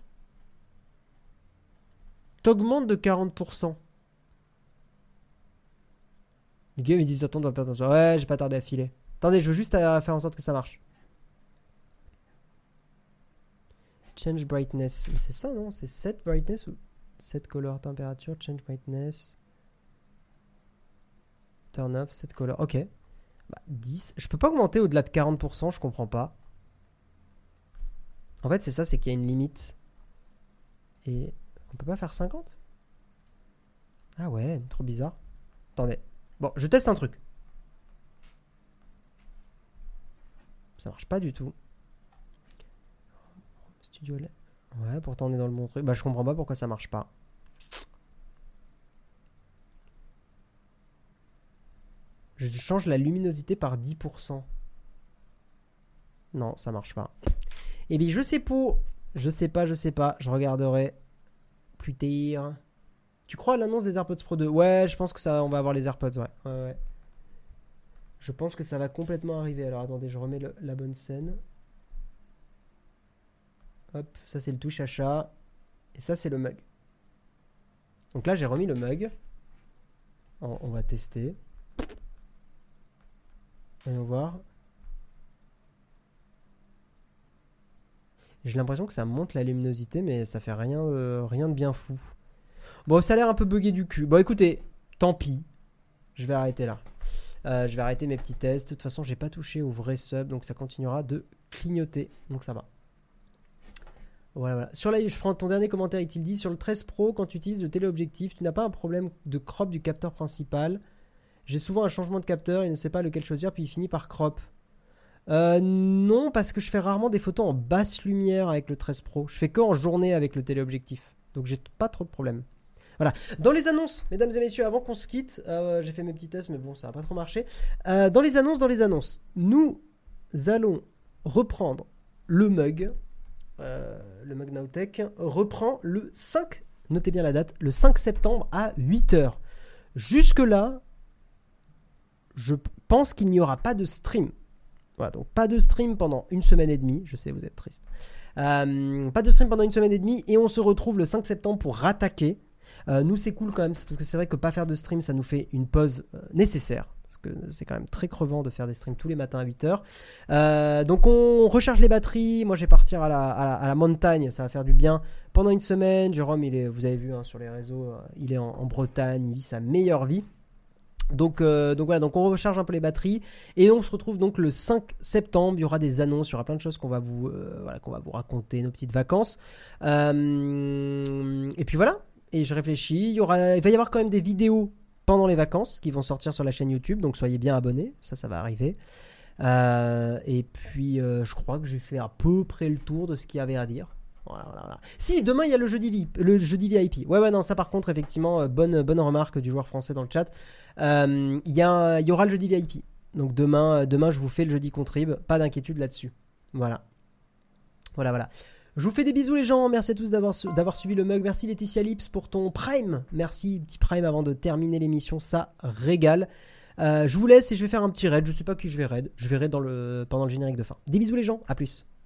T'augmentes de quarante pour cent. Les gars, ils me disent, attends, on doit pas attention. Ouais, j'ai pas tardé à filer. Attendez, je veux juste faire en sorte que ça marche. Change brightness. Mais c'est ça, non? C'est set brightness ou set color température? Change brightness. Turn off, set color. Ok. Bah, dix. Je peux pas augmenter au-delà de quarante pour cent, je comprends pas. En fait, c'est ça, c'est qu'il y a une limite. Et on peut pas faire cinquante? Ah ouais, trop bizarre. Attendez. Bon, je teste un truc. Ça marche pas du tout. Studio L. Ouais, pourtant on est dans le bon truc. Bah, je comprends pas pourquoi ça marche pas. Je change la luminosité par dix pour cent. Non, ça marche pas. Eh bien, je sais pas. Je sais pas, je sais pas. Je regarderai plus tard. Tu crois à l'annonce des AirPods Pro deux? Ouais, je pense que ça, on va avoir les AirPods, ouais. Ouais, ouais. Je pense que ça va complètement arriver. Alors, attendez, je remets le, la bonne scène. Hop, ça c'est le touche achat. Et ça c'est le mug. Donc là j'ai remis le mug. On, on va tester. Voyons voir. J'ai l'impression que ça monte la luminosité, mais ça fait rien, euh, rien de bien fou. Bon, ça a l'air un peu bugué du cul. Bon, écoutez, tant pis. Je vais arrêter là. Euh, je vais arrêter mes petits tests. De toute façon, j'ai pas touché au vrai sub, donc ça continuera de clignoter. Donc ça va. Voilà, voilà. Sur la, je prends ton dernier commentaire, il dit sur le treize Pro, quand tu utilises le téléobjectif, tu n'as pas un problème de crop du capteur principal. J'ai souvent un changement de capteur, il ne sait pas lequel choisir, puis il finit par crop. Euh, non, parce que je fais rarement des photos en basse lumière avec le treize Pro. Je fais que en journée avec le téléobjectif. Donc j'ai pas trop de problèmes. Voilà. Dans les annonces, mesdames et messieurs, avant qu'on se quitte, euh, j'ai fait mes petits tests, mais bon, ça n'a pas trop marché. Euh, dans les annonces, dans les annonces, nous allons reprendre le mug. Euh, le mug Nowtech reprend le cinq notez bien la date, le cinq septembre à huit heures. Jusque-là, je pense qu'il n'y aura pas de stream. Voilà, donc pas de stream pendant une semaine et demie. Je sais, vous êtes triste. Euh, pas de stream pendant une semaine et demie. Et on se retrouve le cinq septembre pour rattaquer. Euh, nous, c'est cool quand même, parce que c'est vrai que pas faire de stream, ça nous fait une pause euh, nécessaire. Parce que c'est quand même très crevant de faire des streams tous les matins à huit heures. Euh, donc on recharge les batteries. Moi, je vais partir à la, à, la, à la montagne. Ça va faire du bien pendant une semaine. Jérôme, il est, vous avez vu hein, sur les réseaux, euh, il est en, en Bretagne. Il vit sa meilleure vie. Donc, euh, donc voilà, donc on recharge un peu les batteries et on se retrouve donc le cinq septembre. Il y aura des annonces, il y aura plein de choses qu'on va vous, euh, voilà, qu'on va vous raconter, nos petites vacances. Euh, et puis voilà. Et je réfléchis. Il y aura, il va y avoir quand même des vidéos pendant les vacances qui vont sortir sur la chaîne YouTube. Donc soyez bien abonnés, ça, ça va arriver. Euh, et puis euh, je crois que j'ai fait à peu près le tour de ce qu'il y avait à dire. Voilà, voilà, voilà. Si, demain il y a le jeudi V I P. Le jeudi V I P. Ouais, ouais, non, ça par contre, effectivement, euh, bonne, bonne remarque du joueur français dans le chat. Euh, il y, a, il y aura le jeudi V I P. Donc demain, demain, je vous fais le jeudi contrib. Pas d'inquiétude là-dessus. Voilà. Voilà, voilà. Je vous fais des bisous les gens. Merci à tous d'avoir, d'avoir suivi le mug. Merci Laetitia Lips pour ton prime. Merci, petit prime avant de terminer l'émission. Ça régale. Euh, je vous laisse et je vais faire un petit raid. Je sais pas qui je vais raid. Je verrai dans le, pendant le générique de fin. Des bisous les gens. À plus.